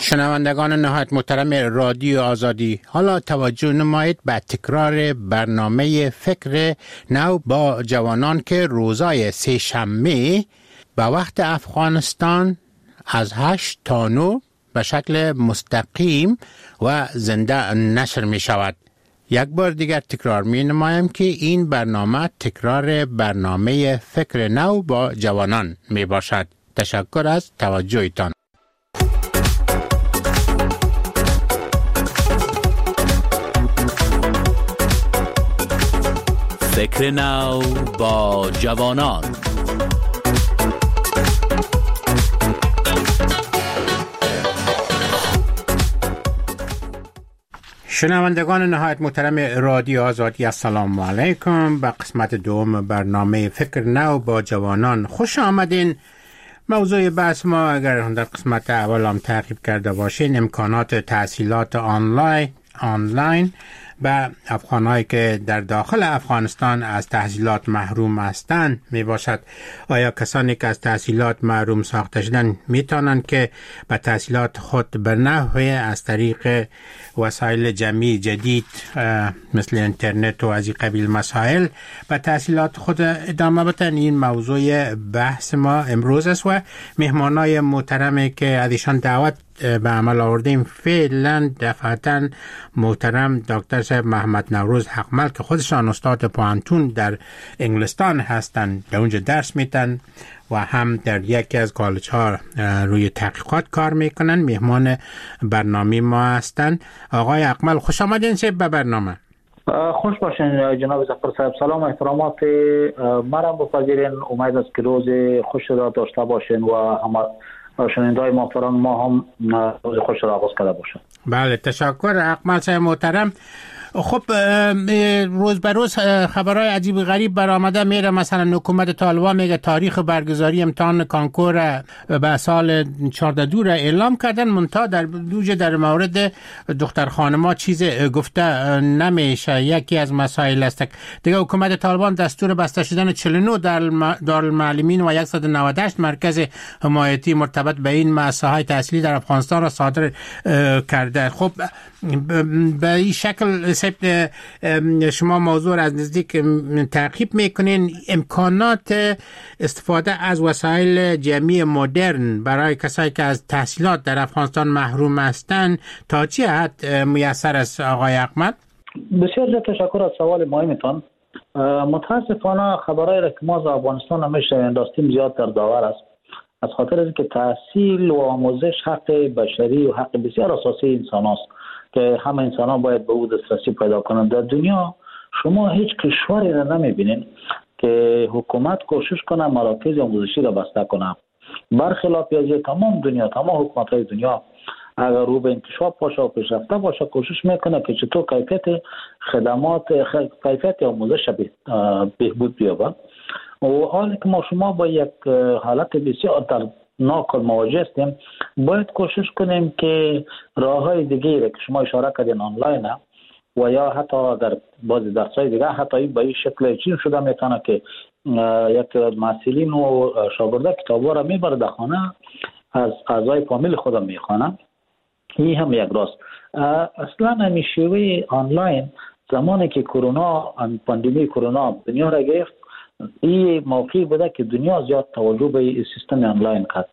شنوندگان نهایت محترم رادیو آزادی، حالا توجه نمایید به تکرار برنامه فکر نو با جوانان که روزای سه شنبه به وقت افغانستان از 8 تا 9 به شکل مستقیم و زنده نشر می شود. یک بار دیگر تکرار می نمایم که این برنامه تکرار برنامه فکر نو با جوانان می باشد. تشکر از توجهتان. فکر نو با جوانان. شنوندگان نهایت محترم رادیو آزادی، السلام علیکم. به قسمت دوم برنامه فکر نو با جوانان خوش آمدین. موضوع بحث ما، اگر در قسمت اول هم تعقیب کرده باشین، امکانات تحصیلات آنلاین به افغانایی که در داخل افغانستان از تحصیلات محروم هستند می باشد. آیا کسانی که از تحصیلات محروم ساخته شدن می توانند که به تحصیلات خود به نحوی از طریق وسایل جمعی جدید مثل اینترنت و از این قبیل مسائل به تحصیلات خود ادامه بدن؟ این موضوع بحث ما امروز است و مهمانای محترمی که ازشان دعوت به عمل آوردیم فعلا دفعتا محترم دکتر صاحب محمد نوروز حقمل که خودشان استاد پوهنتون در انگلستان هستند، در اونجا درس میدن و هم در یکی از کالج ها روی تحقیقات کار میکنن. مهمان برنامه ما هستند. آقای حقمل خوش آمدین به برنامه. خوش باشین جناب ظفر صاحب. سلام و احترامات مرا بپذیرین. امید است که روز خوش را داشته باشین و همه شنونده‌های محترم ما هم روز خوش را آغاز کرده باشند. بله تشکر حقمل صاحب محترم. خب روز به روز خبرهای عجیب غریب برآمده میره. مثلا حکومت طالبان میگه تاریخ برگزاری امتحان کانکور به سال 14 را اعلام کردن، منتها در مورد دختر خانما چیز گفته نمیشه. یکی از مسائل است دیگه حکومت طالبان دستور بسته شدن 49 دارالمعلمین و 198 مرکز حمایتی مرتبط به این مؤسسه‌های تحصیلی در افغانستان را صادر کرده. خب به این شکل شما موضوع را از نزدیک تعقیب میکنین. امکانات استفاده از وسایل جمعی مدرن برای کسایی که از تحصیلات در افغانستان محروم هستند تا چه حد میسر است آقای حقمل؟ بسیار تشکر از سوال مهمتان. متاسفانه خبرهای را که ما از افغانستان همیشه داشتیم زیاد در داور است، از خاطر اینکه تحصیل و آموزش حق بشری و حق بسیار اساسی انسان است که همه انسان ها باید به او دسترسی پیدا کنند. در دنیا شما هیچ کشوری را نمیبینین که حکومت کوشش کنه مراکز آموزشی را بسته کنه، برخلاف از تمام دنیا، تمام حکومت های دنیا اگر رو به انکشاف باشه و پیشرفته باشه کوشش میکنه که چطور کیفیت خدمات، کیفیت آموزش بهبود بیابه. و حالی که ما شما با یک حالت بسیار دردناک مواجه هستیم، باید کوشش کنیم که راه‌های دیگه را که شما اشاره کردین آنلاین و یا حتی در بعضی درس‌های دیگه حتی به این شکل چین شده میتونه که یک مسئولین و شاگردا کتابا را میبره در خانه، از اعضای فامیل خودم میخوانن. این هم یک راست. اصلا همین شیوه آنلاین زمانی که کرونا، پاندمی کرونا دنیا را گرفت، این موقعی بوده که دنیا زیاد توجه به سیستم آنلاین کرد.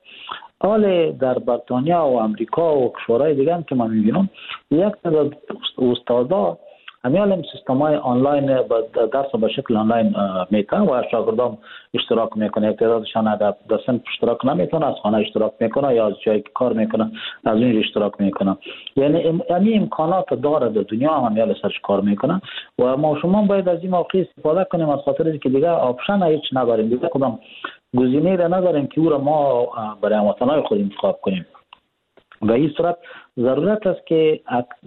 حال در بریتانیا و امریکا و کشورهای دیگه هم که من میبینم یک تعداد استادا همین سیستم‌های آنلاین درس به شکل آنلاین میتن و شاگردان اشتراک میکنه. یک تعدادشان در سنف اشتراک نمیکنه، از خانه اشتراک میکنه یا از جایی که کار میکنه از اونجا اشتراک میکنه. یعنی همین امکانات داره در دنیا هم یال سرش کار میکنه و ما شما باید از این موقع استفاده کنیم، از خاطر اینکه دیگه آپشن هیچ نداریم، دیگه کدام گزینه را نداریم که او را ما برای هموطنان خود انتخاب کنیم. و این صورت ضرورت است که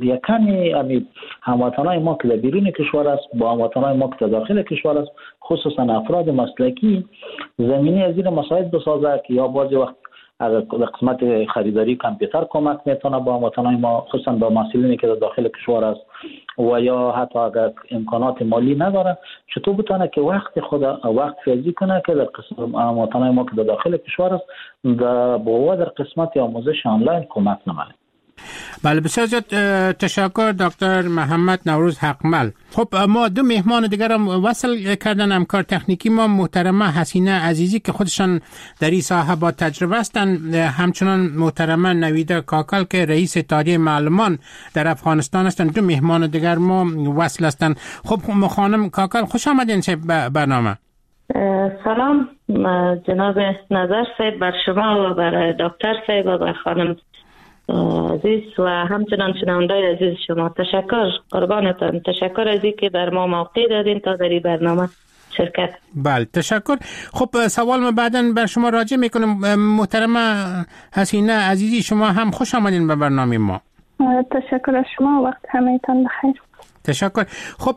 یکمی هموطنان ما که در بیرون کشور است با هموطنان ما که در داخل کشور است، خصوصا افراد مسلکی، زمینه از این مسائل بسازه که یا بعضی وقت اگر قسمت خریداری کامپیوتر کمک میتونه با هموطنان ما، خصوصا با مسئولینی که در داخل کشور است و یا حتی اگر امکانات مالی نداره چطور بتونه که وقت فیزی کنه که در قسم هموطنان ما که در داخل کشور است در قسمت آموزش آنلاین کمک نماید. بله بسیار زیاد تشکر دکتر محمد نوروز حقمل. خب ما دو مهمان دیگر هم وصل کردن. همکار تکنیکی ما محترمه حسینه عزیزی که خودشان در این ساحه با تجربه هستند، همچنان محترمه نویده کاکل که رئیس اتحادیه معلمان در افغانستان هستند. دو مهمان دیگر ما وصل هستند. خب خانم کاکل خوش آمدین به برنامه. سلام جناب نظر صاحب، بر شما و بر دکتر صاحب و بر خانم عزیز و همچنان شنوندای عزیز شما. تشکر، قربانتان. تشکر از اینکه بر ما موقع دادین تا در این برنامه شرکت. بله تشکر. خب سوال ما بعداً بر شما راجع میکنم. محترمه حسینه عزیزی شما هم خوش آمدین به برنامه ما. تشکر از شما، وقت همه‌تان بخیر. تشکر. خب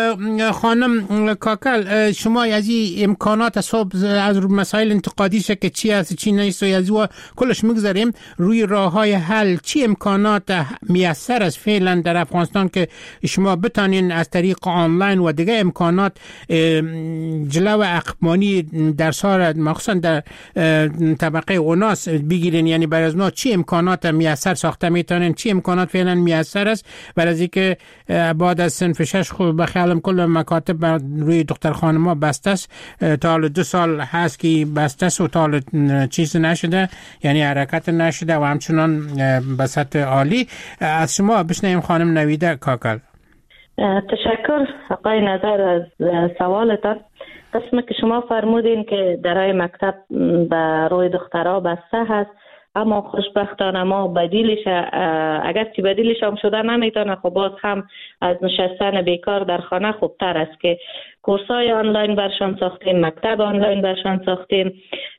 خانم کاکل، شما از این امکانات از مسائل انتقادیشه که چی هست چی نیست و از او کلش میگذاریم روی راههای حل، چی امکانات میسر است فعلا در افغانستان که شما بتانین از طریق آنلاین و دیگه امکانات جلو عقبانی در سال مخصوصا در طبقه اوناس بگیرین؟ یعنی برای از چی امکانات میسر ساخته میتونین، چی امکانات فعلا میسر است برای از اینکه بعد از صنف 6 خوب بخیالم کل مکاتب روی دختر خانما بسته است، تا حالا 2 سال هست که بسته است و تا حالا چیز نشده، یعنی حرکت نشده و همچنان به سطح عالی. از شما بشنویم خانم نویده کاکل. تشکر آقای نظر از سوالتان. قسمی که شما فرمودین که درای مکتب به روی دخترها بسته هست، اما خوشبختانه ما بدیلش، اگر چی بدیلش هم شده نمیتونه، خب باز هم از نشستن بیکار در خانه خوبتر است که کورسای آنلاین برشان ساختیم، مکتب آنلاین برشان ساختیم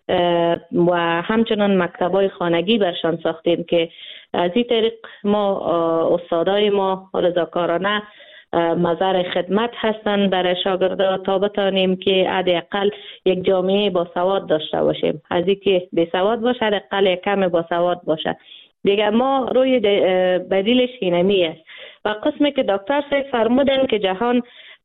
و همچنان مکتبای خانگی برشان ساختیم که از این طریق ما استادای ما رضاکارانه مظهر خدمت هستند برای شاگردان تا بتانیم که حداقل یک جامعه با سواد داشته باشیم. از اینکه بی سواد باشه حداقل یک کم با سواد باشه دیگه. ما روی بدیلش اینمی است. و قسمی که دکتر صاحب فرمودن که جهان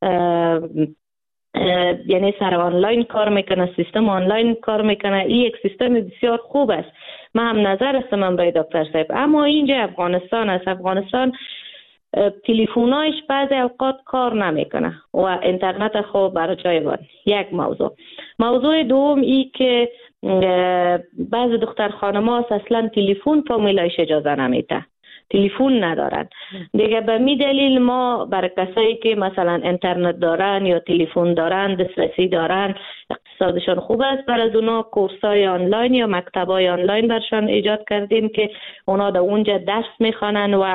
یعنی سر آنلاین کار میکنه، سیستم آنلاین کار میکنه، این یک سیستم بسیار خوب است. من هم نظر هستم برای دکتر صاحب. اما اینجا افغانستان است. افغانستان تلفن‌هایش بعضی اوقات کار نمیکنه و اینترنت خوب برای جای بود. یک موضوع دوم ای که بعضی دختر خانم‌ها اصلا تلفن فامیلایش اجازه نمیده، تلفن ندارن دیگه. به می دلیل ما برای کسایی که مثلا اینترنت دارن یا تلفن دارن، دسترسی دارن، اقتصادشون خوب است، برای اونا کورسای آنلاین یا مکتبای آنلاین برشان ایجاد کردیم که اونا در اونجا درس میخوانن و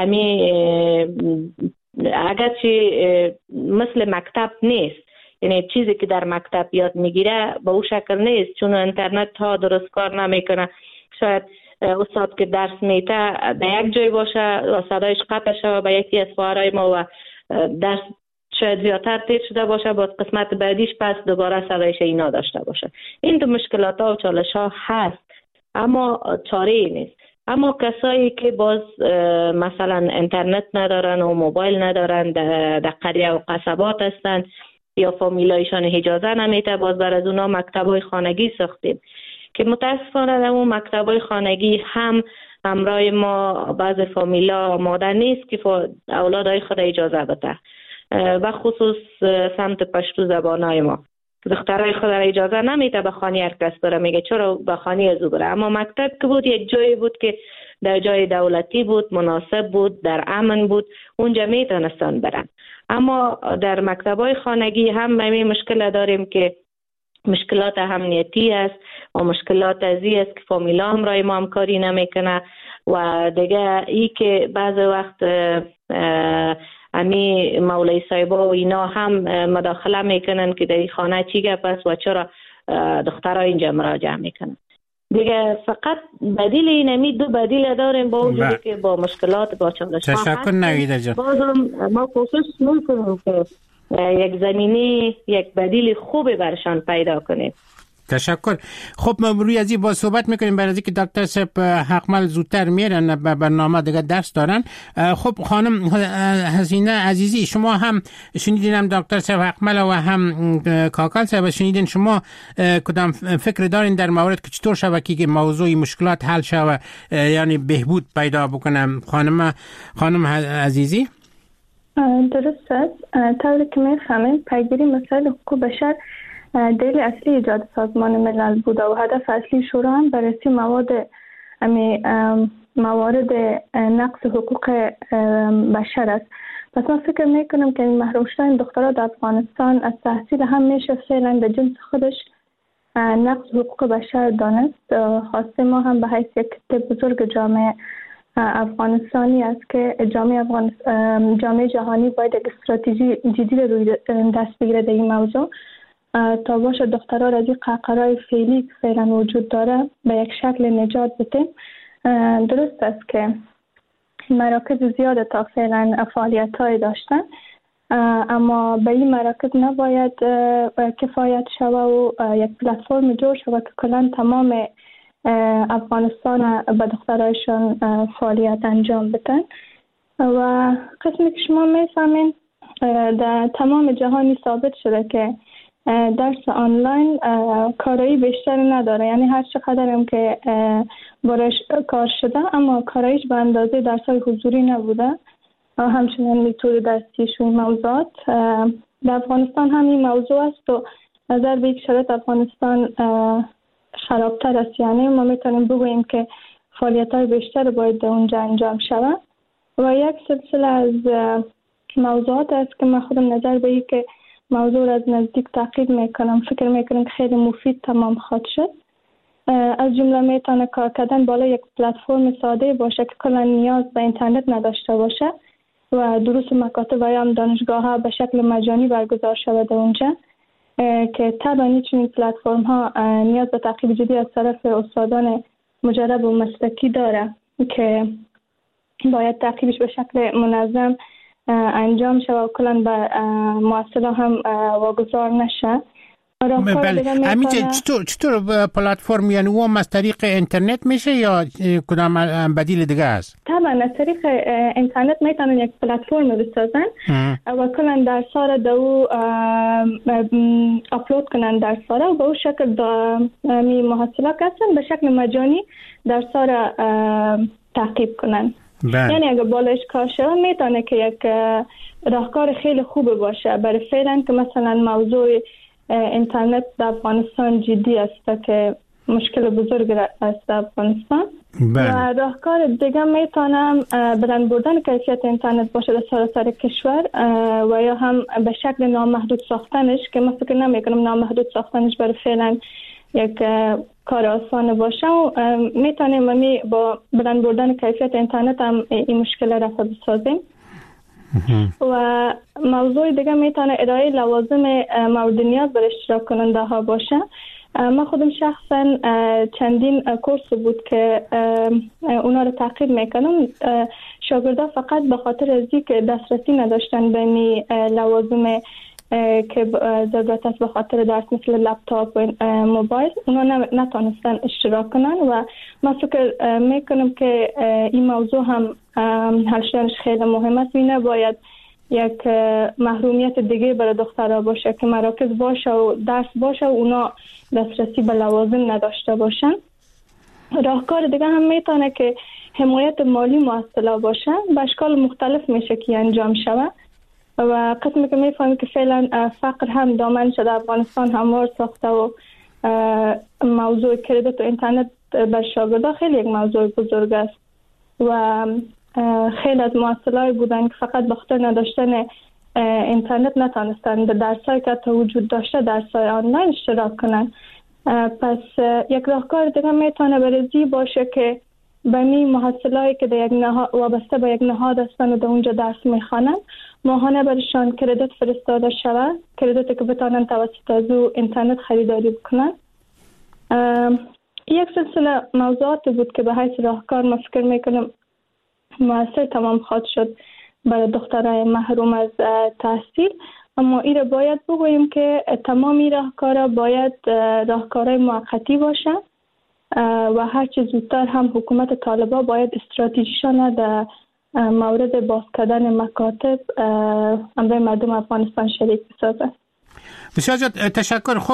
اگرچه مثل مکتب نیست، یعنی چیزی که در مکتب یاد میگیره به اون شکل نیست، چون اینترنت ها درست کار نمیکنه. شاید استاد که درس میده در یک جای باشه و صدایش قطع شده به یکی از خواهرای ما و درس شاید زیادتر تیر شده باشه، باز قسمت بعدیش پس دوباره صدایش اینا داشته باشه. این دو مشکلات ها و چالش ها هست اما چاره ای نیست. اما کسایی که باز مثلا اینترنت ندارن و موبایل ندارن، در قریه و قصبات هستن یا فامیلایشان اجازه نمیده، باز برای اونا مکتبای خانگی ساختیم که متاسفانه در اون مکتبای خانگی هم همراه ما بعض فامیلا آماده نیست که اولادای خود اجازه بده و خصوص سمت پشتو زبانای ما دخترای خود را اجازه نمیده به خانه هر کس بره، میگه چرا به خانه از او بره. اما مکتب که بود یک جایی بود که در جای دولتی بود، مناسب بود، در امن بود، اونجا میتونستن برن. اما در مکتبای خانگی هم همین مشکل داریم که مشکلات امنیتی است و مشکلات ازی است که فامیلا هم رای ما همکاری نمیکنه و دیگه ای که بعض وقت امی مولای صاحبا و اینا هم مداخله میکنن که در این خانه چی گپ است و چرا دخترها اینجا مراجعه میکنن. دیگه فقط بدیل اینمی دو بدیل داریم با وجودی که با مشکلات با چالش ها تشکر نویده جان. بازم ما کوشش میکنیم که یک زمینه یک بدیل خوبی برشان پیدا کنیم. تشکر. خب ما روی از این با صحبت میکنیم برای اینکه دکتر صاحب حقمل زودتر میرن به برنامه دیگه درس دارن. خب خانم حسینه عزیزی، شما هم شنیدین، هم دکتر صاحب حقمل و هم کاکل صاحب شنیدین، شما کدام فکر دارین در مورد که چطور شبکه که موضوع مشکلات حل شوه، یعنی بهبود پیدا بکنه؟ خانم عزیزی. درست است. طوری که میفهمیم پیگیری مسائل حقوق بشر دلیل اصلی ایجاد سازمان ملل بوده و هدف اصلی شورا هم بررسی موارد نقض حقوق بشر است. پس من فکر میکنم که محروم شدن دخترها در افغانستان از تحصیل هم میشه فعلا به جنس خودش نقض حقوق بشر دانست. خواسته ما هم به حیث یک بزرگ جامعه افغانستانی است که جامعه جهانی باید یک استراتژی جدی روی دست بگیره در این موضوع تا باشه دخترها را از این قهقرای فعلی که فعلا وجود داره به یک شکل نجات بده. درست است که مراکز زیاد تا فعلا فعالیت‌های داشتن، اما به این مراکز نباید کفایت شوه و یک پلتفرم جور شوه که کلا تمام افغانستان به دخترایشان فعالیت انجام بدن. و قسمی که شما میفهمین در تمام جهانی ثابت شده که درس آنلاین کارایی بیشتر نداره، یعنی هر چقدر هم که برایش کار شده اما کارایش به اندازه درس‌های حضوری نبوده. همچنین میتود درسیشون موضوعات در افغانستان هم این موضوع است و نظر به یک شرایط افغانستان خرابتر است. یعنی ما میتونیم بگوییم که فعالیت‌های بیشتر باید در اونجا انجام شود و یک سلسله از موضوعات است که من خودم نظر به این که موضوع را از نزدیک تعقیب میکنم، فکر میکنم که خیلی مفید تمام خواهد شد. از جمله میتونه کار کردن بالا یک پلتفرم ساده باشه که کلا نیاز به اینترنت نداشته باشه و دروس مکاتب و یا دانشگاه ها به شکل مجانی برگزار شود اونجا، که طبعا چنین پلتفرم ها نیاز به تعقیب جدی از طرف استادان مجرب و مسلکی داره که باید تعقیبش به شکل منظم انجام شود و کلا به محصلا هم واگذار نشه. بله. چطور پلتفرم، یعنی اون از طریق اینترنت میشه یا کدام بدیل دیگه است؟ طبعا از طریق اینترنت میتونن یک پلتفرم بسازن و کلا درس‌ها را دو آپلود کنن درس‌ها را و به اون شکل می محصلا کسان به شکل مجانی درس‌ها را تعقیب کنن. یعنی اگه بالایش کار شد میتونه که یک راهکار خیلی خوب باشه برای فعلا که مثلا موضوع اینترنت در افغانستان جدی است که مشکل بزرگ است در افغانستان. و راهکار دیگه میتونم بلند بردن کیفیت اینترنت باشه در سراسر کشور و یا هم به شکل نامحدود ساختنش که من فکر نمیکنم نامحدود ساختنش برای فعلا یک کار آسان باشه و میتونیم با بلند بردن کیفیت اینترنت هم این مشکل را بسازیم. و موضوع دیگه میتونه ارائه لوازم مورد نیاز بر اشتراک کننده ها باشه. من خودم شخصا چندین کورس بود که اونا رو تعقیب میکنم. شاگردا فقط به خاطر از اینکه دسترسی نداشتن به لوازم که ضرورت است به خاطر درس مثل لپتاپ و موبایل، اونا نتونستن اشتراک کنن و من فکر میکنم که این موضوع هم حل شدنش خیلی مهم است. اینه باید یک محرومیت دیگه برای دخترها باشه که مراکز باشه و درس باشه و اونا دسترسی به لوازم نداشته باشن. راهکار دیگه هم میتونه که حمایت مالی مؤثر باشه، به اشکال مختلف میشه که انجام شود و قسمی که میفهمیم که فعلا فقر هم دامن شده افغانستان هموار ساخته و موضوع کردیت و اینترنت بر شاگردا خیلی یک موضوع بزرگ است و خیلی از مؤسسه‌ای بودن که فقط به خاطر نداشتن اینترنت نتونستن در درسایی که تا وجود داشته درسای آنلاین اشتراک کنن. پس یک راهکار دیگه میتونه برزی باشه که بمی محصلایی که در یک وابسته به یک نهاد هستن و در اونجا درس میخوانن ماهانه برشان کردیت فرستاده شود، کردیتی که بتانن توسط از او اینترنت خریداری بکنن. یک سلسله موضوعات بود که به حیث راهکار من فکر میکنم مؤثر تمام خواهد شد برای دخترای محروم از تحصیل اما این را باید بگوییم که تمامی راهکارها باید راهکارهای موقتی باشه و هر چه زودتر هم حکومت طالبان باید استراتژیشان در مورد باز کردن مکاتب برای مردم افغانستان شریک بسازه. بسیار زیاد تشکر. خب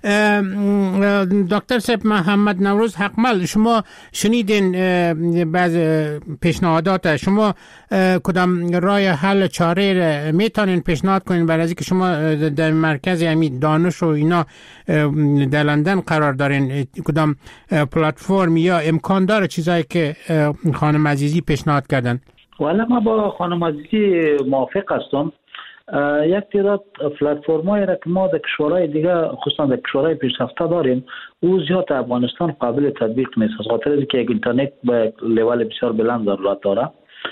دکتر صاحب محمد نوروز حقمل، شما شنیدین بعض پیشنهادات، شما کدام راه حل چاره میتونین پیشنهاد کنین برای اینکه شما در مرکز همین دانش و اینا در لندن قرار دارین، کدام پلتفرم یا امکان داره چیزایی که خانم عزیزی پیشنهاد کردن؟ والا ما با خانم عزیزی موافق هستم. یک تعداد پلتفرم‌هایی را که ما در کشورهای دیگه خصوصا در کشورهای پیشرفته داریم او زیاد افغانستان قابل تطبیق نیست، از خاطر اینکه یک اینترنت به لول بسیار بلند ضرورت داره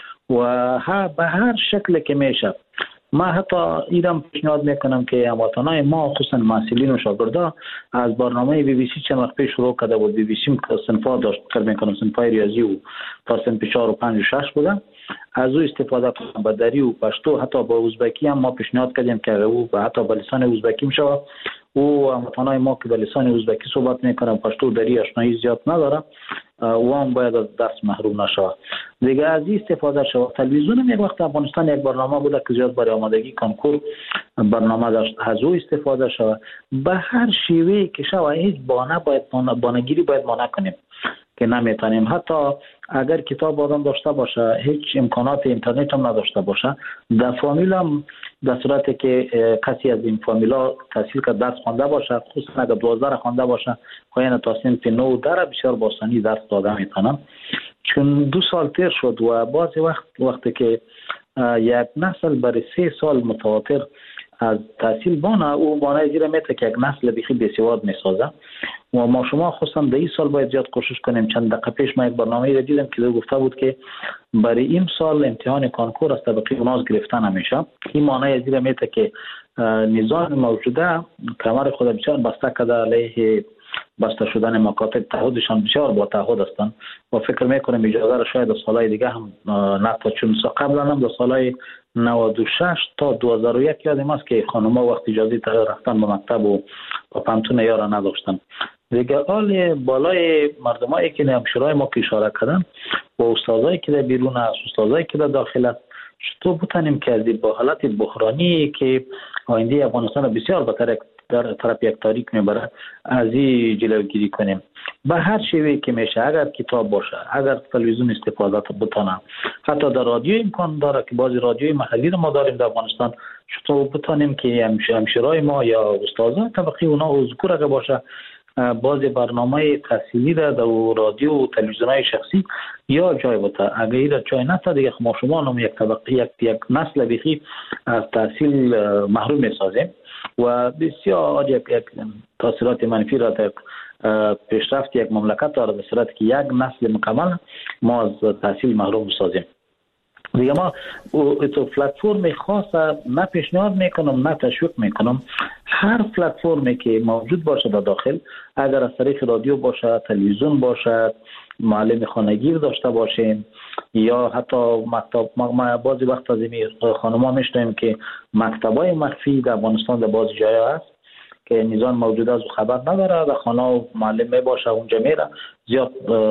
و به هر شکل که میشه. ما حتی ایران پیشنهاد میکنم که هموطنان ما خصوصا مسئولین و شاگردان از برنامه BBC چند وقت پیش شروع کرده بود. BBC صنفا داشت فکر میکنم صنفای ریاضی و تا صنف 4 و 5 و 6 بودن، از او استفاده کنم. با دری و پشتو حتی با ازبکی هم ما پیشنهاد کردیم که او حتی به لسان ازبکی میشه. او هموطنان ما که به لسان ازبکی صحبت میکنن، پشتو دری آشنایی زیاد نداره، و هم باید از درس محروم نشه. دیگه از این استفاده شد. تلویزیون هم یک وقت افغانستان یک برنامه بوده که زیاد برای آمادگی کنکور برنامه داشت، از او استفاده شد. به هر شیوهی که شد هیچ بانگیری باید ما نکنیم که نمیتونیم. حتی اگر کتاب آدم داشته باشه، هیچ امکانات اینترنت هم نداشته باشه، در فامیل هم در صورتی که کسی از این فامیلا تحصیل که درس خوانده باشه، خصوصا اگر 12 خوانده باشه، خواهی تا صنف 9 در بسیار باسانی درس داده میتونم. چون 2 سال تیر شد و بعضی وقتی که یک نسل برای 3 سال متواتر از تحصیل بانه، او بانه زیره میته که یک نسل بخی بسیواد میسازه و ما شما خصوصا در این سال باید زیاد کوشش کنیم. چند دقیقه پیش ما یک برنامه را دیدم که گفته بود که برای این سال امتحان کنکور از طبقه اوناز گرفته نمیشه. این معنی زیره میته که نظام موجوده کمر خود بسیار بسته کرده علیه بسته شدن مکاتب. تعهدشان بسیار با تعهد هستند و فکر میکنم اجازه را شاید در سالهای دیگه هم نتا، چون قبلا هم در سالهای 96 تا 2001 یادم است که خانم‌ها وقت اجازه رفتن به مکتب و پانتون یارا نداشتن. دیگه حال بالای مردمایی که همشورای ما که اشاره کردن و استادایی که در بیرون است، استادایی که در داخل است، چطور بتونیم که از با حالت بحرانی که آینده افغانستان بسیار بهتر در طرف یک تاریک میبره از این جلوگیری کنیم. به هر شیوهی که میشه، اگر کتاب باشه، اگر تلویزیون استفاده بتونه، حتی در رادیو امکان داره که بعضی رادیوی محلی رو ما داریم در افغانستان، چطور بتونیم که همشورای ما یا استادان طبقه اونا ذکر اگه باشه بعضی برنامه تحصیلی در رادیو و تلویزیون‌های شخصی یا جای بوده. اگر این جای نتا دیگه ما شما هم یک طبقه یک نسل بخی از تحصیل محروم میسازیم و بسیار یک تاثیرات منفی را در پیشرفت یک مملکت داره، به صورتی که یک نسل مکمل ما از تحصیل محروم میسازیم. دیگه ما تو پلتفرم خاص نه پیشنهاد میکنم نه تشویق میکنم. هر پلتفرمی که موجود باشه در داخل، اگر از طریق رادیو باشه، تلویزیون باشه، معلم خانگی داشته باشیم یا حتی مکتب، ما بعضی وقت از این خانم‌ها میشنویم که مکتبای مخفی در افغانستان در بعضی جاها هست که نظام موجود از خبر نداره، در خانه معلم میباشه اونجا میره، زیاد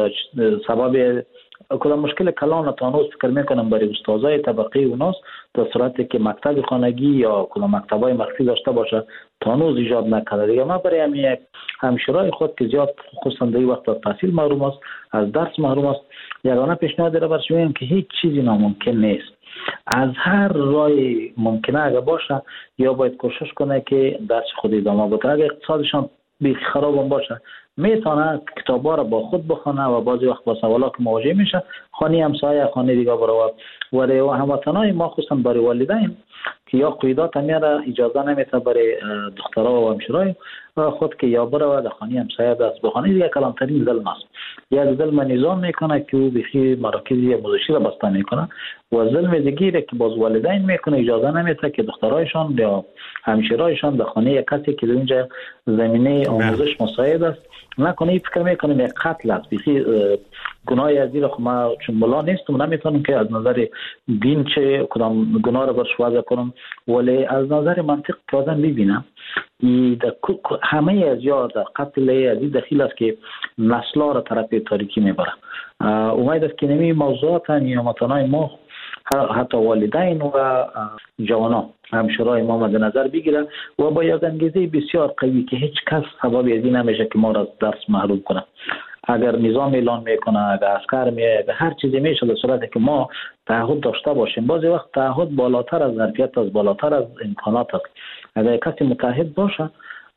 سبب کلا مشکل کلان تانوس فکر میکنم برای استادای طبقه اوناست، در صورتی که مکتب خانگی یا کلا مکتبای مخفی داشته باشه تانوس ایجاد نکنه. دیگه ما برای همین همشورای خود که زیاد خصوصا در وقت از تحصیل محروم است، از درس محروم است، یگانه پیشنهاد را برش میگم که هیچ چیزی ناممکن نیست. از هر راه ممکنه اگه باشه یا باید کوشش کنه که درس خود ادامه بده. اگه اقتصادشان بیخ خراب هم باشه میتونه کتابا رو با خود بخونه و بعضی وقت با سوالا که مواجه میشه خانه همسایه خانه دیگه برای و هموطنای ما خصوصا برای والدین که یا قیدات میاره اجازه نمیده برای دخترها و همشورای خود که یا برای در خانه همسایه دست بخونه. دیگه کلانترین ظلم است. یک ظلم نظام میکنه که او بخی مراکزی مزشی را بسته میکنه و ظلم دیگه که باز والدین میکنه اجازه نمیده که دخترایشان یا همشورایشان در خانه کسی که اونجا زمینه آموزش مساعد است نکنه فکر میکنم یک قتل است. بیخی گناهی از این ما چون ملا نیستم نمیتونم که از نظر دین چه کدام گناه رو برش وضع کنم، ولی از نظر منطق که آدم ببینم همه از یا در قتل از این دخیل است که نسل‌ها را طرف تاریکی میبره. امید است که نمی موضوعات نیامتانای ما حتی والدین و جوانان همشورای ما مد نظر بگیره و با یک انگیزه بسیار قوی که هیچ کس سبب از این نمیشه که ما را از درس محروم کنه. اگر نظام اعلان میکنه، اگر عسکر میاد، هر چیزی میشه در صورتی که ما تعهد داشته باشیم. بعضی وقت تعهد بالاتر از ظرفیت است، بالاتر از امکانات است. اگر کسی متعهد باشه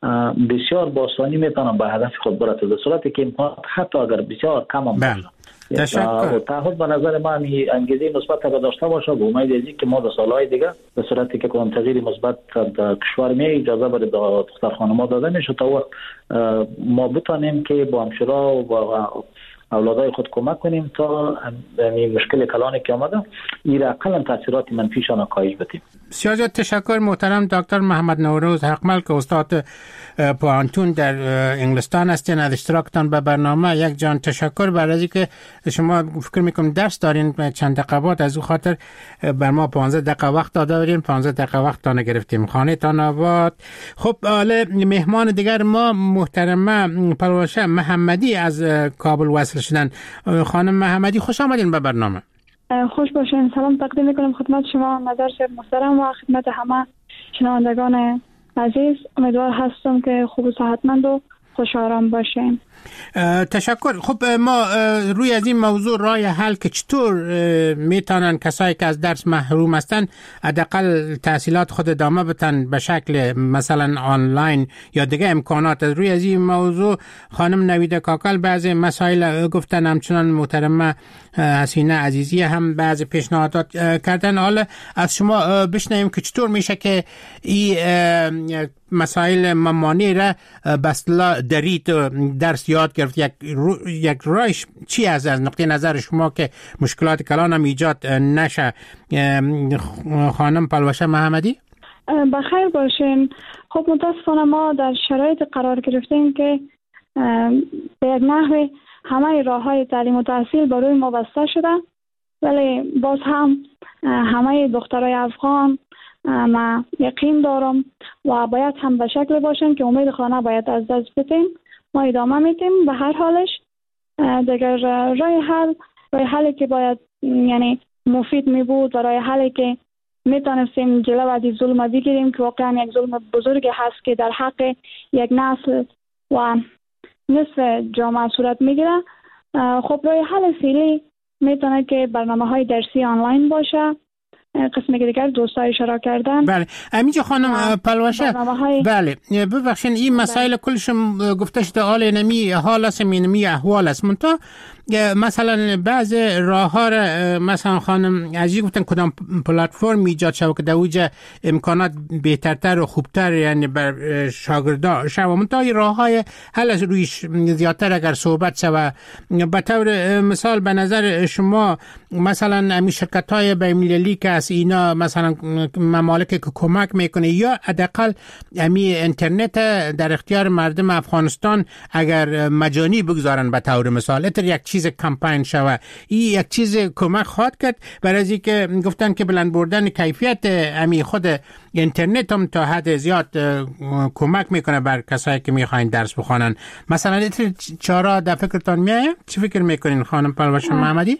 بسیار با آسانی میتونه به هدف خود برسه، در صورتی که امکانات حتی اگر بسیار کم هم باشه. تشکر. تعهد به نظر من انگیزه مثبت اگر داشته باشه به امید از که ما در سالهای دیگه به صورتی که کدام تغییر مثبت در کشور می اجازه برای دختر خانم‌ها داده میشه تا وقت ما بتونیم که با همشورا و اولادای خود کمک کنیم تا این مشکل کلانی که آمده این اقلا تاثیرات منفیشان کاهش بدیم. بسیار زیاد تشکر محترم دکتر محمد نوروز حقمل که استاد پوهنتون در انگلستان هستین. از اشتراکتان به برنامه یک جان تشکر. برای از اینکه شما فکر میکنم درس دارین چند دقیقه بعد، از او خاطر بر ما 15 دقیقه وقت داده بودین، 15 دقیقه وقت تان گرفتیم. خانه تان آباد. خب حالا مهمان دیگر ما محترمه پروشه محمدی از کابل وصل شدن. خانم محمدی خوش آمدین به برنامه. خوش باشین. سلام تقدیم میکنم خدمت شما نظر شیخ محترم و خدمت همه شنوندگان عزیز. امیدوار هستم که خوب و صحتمند و خوش آرام باشین. تشکر. خب ما روی از این موضوع راه حل که چطور میتونن کسایی که از درس محروم هستن حداقل تحصیلات خود ادامه بدن به شکل مثلا آنلاین یا دیگه امکانات، روی از این موضوع خانم نویده کاکل بعضی مسائل گفتن، همچنان محترمه حسینه عزیزی هم بعضی پیشنهادات کردن. حالا از شما بشنویم که چطور میشه که این مسائل ممانی را بسلا درید درس یاد گرفت. یک راهش چی از نقطه نظر شما که مشکلات کلان هم ایجاد نشه؟ خانم پلوشه محمدی بخیر باشین. خب متاسفانه ما در شرایط قرار گرفتیم که به یک نحو همه راه‌های تعلیم و تحصیل بر روی ما بسته شده، ولی باز هم همه دخترای افغان ما یقین دارم و باید هم به شکل باشن که امید خانه باید از دست بدیم. ما ادامه میدیم به هر حالش. دیگر راه حلی که باید یعنی مفید می بود و راه حلی که میتونستیم جلو از ظلم بگیریم که واقعا یک ظلم بزرگی هست که در حق یک نسل و نصف جامعه صورت میگیره. خب راه حل فعلی میتونه که برنامه‌های درسی آنلاین باشه. قسمی که دیگر دوستای اشاره کردن. بله همینجا خانم پلوشه. بله ببخشید این مسائل کلش گفته شده حال نمی حال است، نمی احوال است. منتها مثلا بعض راه‌ها را مثلا خانم عزیز گفتن کدام پلتفرم ایجاد شود که در اوج امکانات بهترتر و خوبتر یعنی بر شاگردان شود. منتها راه‌های حل از رویش زیادتر اگر صحبت شود. به طور مثال به نظر شما مثلا همین شرکت‌های بین‌المللی که از اینا مثلا ممالک که کمک میکنه یا حداقل همین اینترنت در اختیار مردم افغانستان اگر مجانی بگذارن به طور مثال اتر یک چیز کمپاین شوه، این یک چیز کمک خواهد کرد برای از اینکه گفتن که بلند بردن کیفیت همین خود اینترنت هم تا حد زیاد کمک میکنه بر کسایی که میخواین درس بخوانن. مثلا اتر چارا در فکرتان میایه؟ چی فکر میکنین خانم پلوشه محمدی؟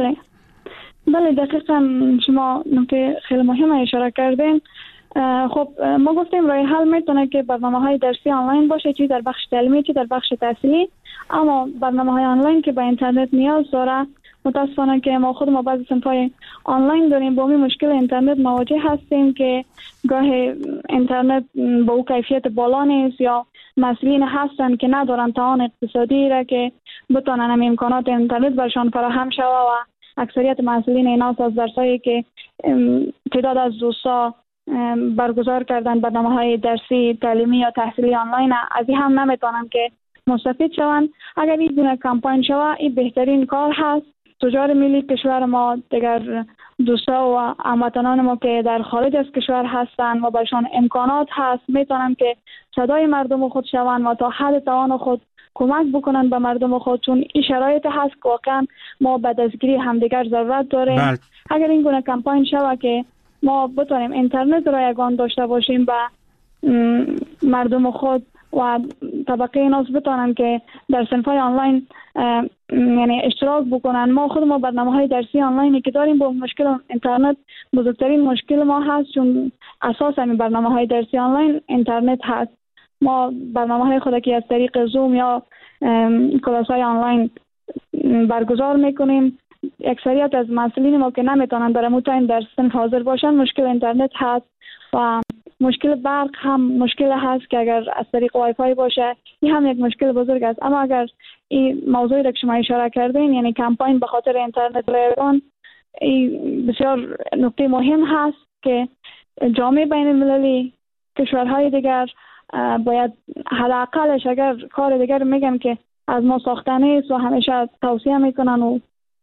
بله دقیقا شما نکته خیلی مهم اشاره کردین. خب ما گفتیم راه حل میتونه که برنامه‌های درسی آنلاین باشه، چی در بخش تعلیمی چی در بخش تحصیلی. اما برنامه‌های آنلاین که با اینترنت نیاز داره، متاسفانه که ما خود بعضی صنف‌های آنلاین داریم با این مشکل اینترنت مواجه هستیم که گاه اینترنت با او کیفیت بالا نیست یا مسئولین هستن که ندارن توان اقتصادی را که بتونن هم امکانات اینترنت برشان فراهم شود و اکثریت مسئولین اینا از درسایی که تعداد از دوستا برگزار کردن برنامه‌های درسی تعلیمی یا تحصیلی آنلاین از این هم نمیتونن که مستفید شوند. اگر این گونه کمپاین شود این بهترین کار هست. تجار ملی کشور ما دیگر دوستا و هموطنان ما که در خارج از کشور هستند و برشان امکانات هست میتونن که صدای مردم خود شوند و تا حد توان خود کمک بکنن به مردم خود، چون این شرایط هست که واقعا ما به دستگیری همدیگر ضرورت داریم. اگر این گونه کمپاین شود که ما بتونیم اینترنت رایگان داشته باشیم و مردم خود و طبقه ناز بتونن که در صنف‌های آنلاین یعنی اشتراک بکنن. ما خود برنامه‌های درسی آنلاینی که داریم با مشکل اینترنت بزرگترین مشکل ما هست، چون اساس همین برنامه‌های درسی آنلاین اینترنت هست. ما برنامه‌های خود که از طریق زوم یا کلاس‌های آنلاین برگزار میکنیم، اکثریت از مسئولین ما که نمیتونن در متعین در صنف حاضر باشن مشکل اینترنت هست و مشکل برق هم مشکل هست که اگر از طریق وای فای باشه این هم یک مشکل بزرگ است. اما اگر این موضوعی که شما اشاره کردین یعنی کمپاین به خاطر اینترنت رایگان، این بسیار نکته مهم هست که جامعه بین المللی کشورهای دیگر باید حداقلش اگر کار دیگر میگن که از ما ساختن است و همیشه توصیه میکنن و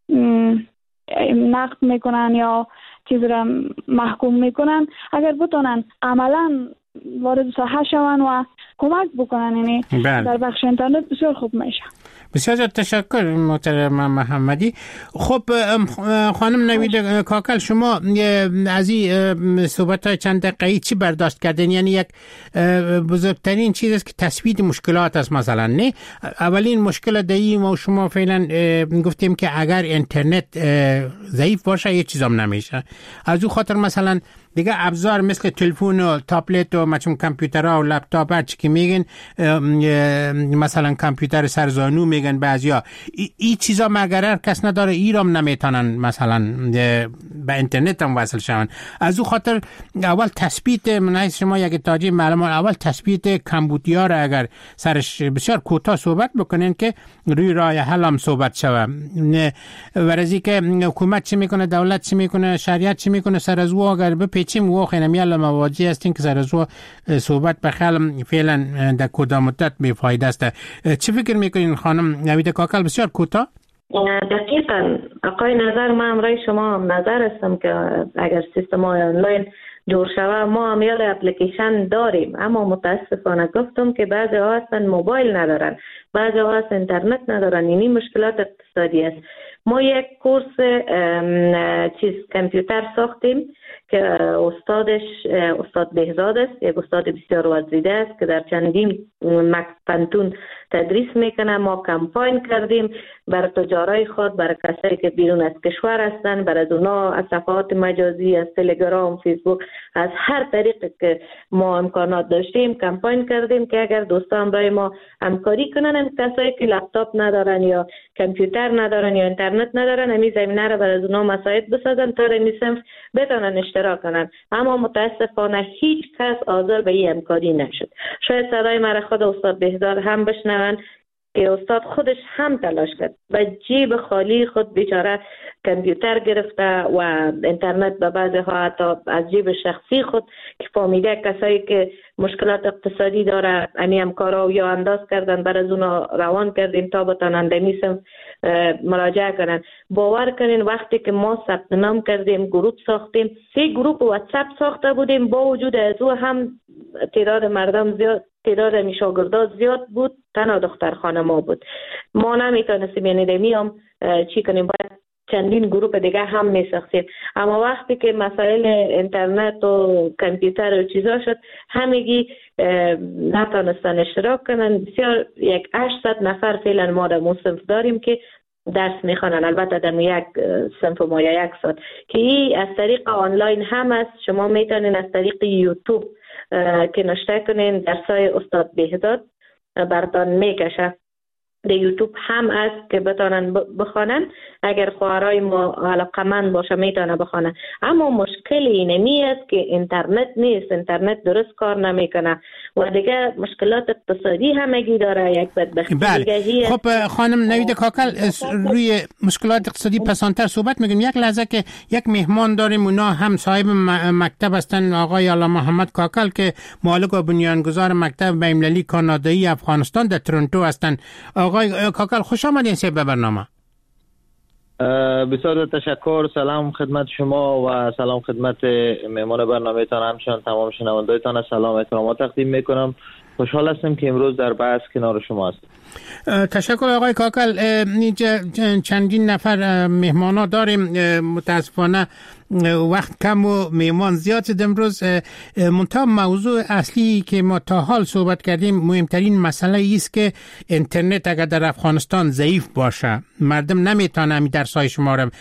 نقد میکنن یا چیز را محکوم میکنن، اگر بتونن عملا وارد ساحه شون و کمک بکنن یعنی در بخش اینترنت بسیار خوب میشه. بسیار تشکر محترم محمدی. خب خانم نوید کاکل، شما از این صحبت‌های چند دقیقه‌ای چی برداشت کردین؟ یعنی یک بزرگترین چیز است که تثبیت مشکلات است مثلا، نه؟ اولین مشکل دایی ما شما فعلا گفتیم که اگر اینترنت ضعیف باشه یه چیزام نمیشه. از اون خاطر مثلا دیگه ابزار مثل تلفن و تابلت و مثلا کامپیوترها و لپتاپ هر چی که میگن، مثلا کامپیوتر سرزانو میگن بعضیا، این چیزا مگر کس نداره ایرام نمیتونن مثلا به اینترنت هم وصل شون. از اون خاطر اول تثبیت من شما یک تاجی معلومات، اول تثبیت کمبودیا را اگر سرش بسیار کوتاه صحبت بکنین که روی راه حل هم صحبت شوه. ورزی که حکومت چی میکنه، دولت چی میکنه، شریعت چی میکنه، سر از او اگر بپیچیم و خیلی میال مواجه هستین که سر از او صحبت بخل فعلا در کدام مدت بی‌فایده است. چی فکر میکنین خانم نوید کاکل؟ بسیار کوتاه. دقیقاً آقای نظر، ما امرای شما نظر هستم که اگر سیستم های آنلاین جور شوه ما هم یاد اپلیکیشن داریم، اما متاسفانه گفتم که بعضی ها هستن موبایل ندارن، بعضی ها هستن اینترنت ندارن. اینی مشکلات اقتصادی است. ما یک کورس کامپیوتر ساختیم که استاد بهزاد است، یک استاد بسیار وزیده است که در چندین پانتون تدریس میکنه. ما کمپاین کردیم برای تجارای خود، برای کسایی که بیرون از کشور هستن، برای اونا از صفحات مجازی، از تلگرام، فیسبوک، از هر طریقی که ما امکانات داشتیم کمپاین کردیم که اگر دوستان برای ما همکاری کنن، کسایی که لپتاپ ندارن یا کامپیوتر ندارن یا اینترنت ندارن، همین زمینه رو برای اونا مساعد بسازن تا این صنف بتونن اشتراک کنن. اما متاسفانه هیچ کس حاضر به این همکاری نشد. شاید صدای مرا خود استاد بهزاد هم بشنون که استاد خودش هم تلاش کرد و جیب خالی خود بیچاره کامپیوتر گرفته و اینترنت به بعضی ها حتی از جیب شخصی خود که فهمیده کسایی که مشکلات اقتصادی داره همین کارا یا انداز کردن برای اونا روان کردیم تا بتونن دمیسم مراجعه کنن. باور کنین وقتی که ما ثبت نام کردیم، گروپ ساختیم، 3 گروپ واتساپ ساخته بودیم، با وجود از او هم تعداد مردم زیاد، تعداد شاگردان زیاد بود، تنها دختر خانما بود. ما نمیتونستیم یعنی دمیم چی کنیم، باید چندین گروپ دیگه هم میساختیم. اما وقتی که مسائل اینترنت و کامپیوتر و چیزا شد، همگی نتونستن اشتراک کنن. بسیار 800 نفر فعلا ما در صنف داریم که درس میخوانن، البته در یک صنف ما یک ساعت، که این از طریق آنلاین هم است. شما میتونین از طریق یوتیوب که نشته کنین درسای استاد بهزاد براتون میکشه. در یوتیوب هم است که بتونن بخوانن. اگر خواهرای ما علاقمند باشه میتونه بخوانن. اما مشکل اینمی است که اینترنت نیست، اینترنت درست کار نمیکنه و دیگه مشکلات اقتصادی همگی داره. یک بدبختی دیگه. خب خانم نوید کاکل، روی مشکلات اقتصادی پسانتر صحبت میگیم. یک لحظه که یک مهمان داریم، اونا هم صاحب مکتب هستن، آقای علا محمد کاکل که مالک و بنیانگذار مکتب بین‌المللی کانادایی افغانستان در تورنتو هستن. آقای کاکل خوش آمدین به برنامه. بسیار تشکر. سلام خدمت شما و سلام خدمت مهمان برنامه تان، همچنان تمام شنوندگان. سلام احترامات تقدیم میکنم خوشحال هستم که امروز در بحث کنار شما هستم. تشکر آقای کاکل. چندین نفر مهمانا داریم، متاسفانه وقت کم و مهمان زیاد شد امروز. منتها موضوع اصلی که ما تا حال صحبت کردیم مهمترین مسئله است که اینترنت اگر در افغانستان ضعیف باشه مردم نمیتونن درسای شما رو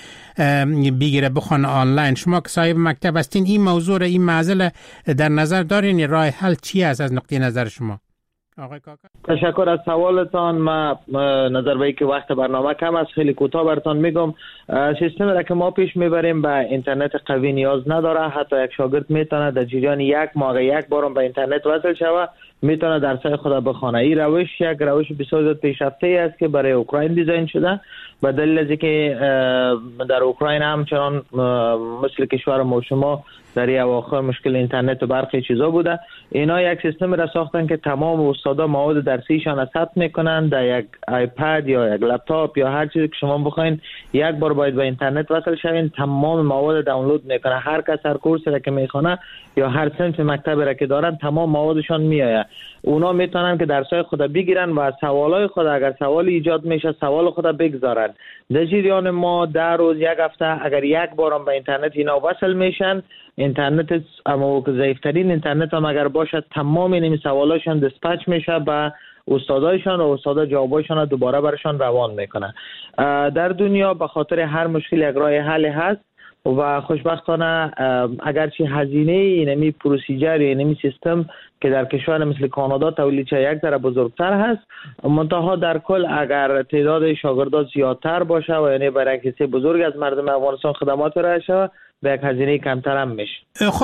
بگیره بخونه آنلاین. شما که صاحب مکتب هستین این موضوع رو، این معضله در نظر دارین؟ راه حل چی است از نقطه نظر شما آقای کاکل؟ تشکر از سوالتان. ما نظر به اینکه وقت برنامه کم است خیلی کوتاه براتون میگم. سیستم را که ما پیش میبریم به اینترنت قوی نیاز نداره. حتی یک شاگرد میتونه در جریان یک ماه یک بارم به اینترنت وصل شود، میتونه درسای خود بخونه. این روش یک روش بسیار زیاد پیشرفته است که برای اوکراین دیزاین شده، به دلیل از اینکه در اوکراین همچنان مثل کشور ما شما در این اواخر مشکل اینترنت و برخی چیزا بوده. اینا یک سیستم را ساختن که تمام استادا مواد درسیشان را ثبت میکنن در یک آیپد یا یک لپتاپ یا هر چیزی که شما بخواین. یک بار باید به اینترنت وصل شوین، تمام مواد دانلود میکنه. هر کس هر کورس را که میخونه یا هر صنف مکتب را که دارن تمام موادشان میآید. اونا میتونن که درسای خود بگیرن و سوالای خود اگر سوال ایجاد میشه سوال خود بگذارن. در جریان ما در روز یک هفته اگر یک بارم به اینترنت اینا وصل میشن، اینترنت اما ضعیفترین اینترنت هم اگر باشه تمام این سوالاشون دیسپچ میشه به استادایشان و استادا جوابایشان دوباره برشان روان میکنه. در دنیا به خاطر هر مشکل یک راه حل هست و خوشبختانه اگرچه هزینه اینمی پروسیجر اینمی سیستم که در کشور مثل کانادا تولید یک ذره بزرگتر هست، منتها در کل اگر تعداد شاگردان زیادتر باشه و یعنی برای کسی بزرگ از مردم افغانستان خدمات ارائه شود به یک هزینه کمتر هم میشه. خب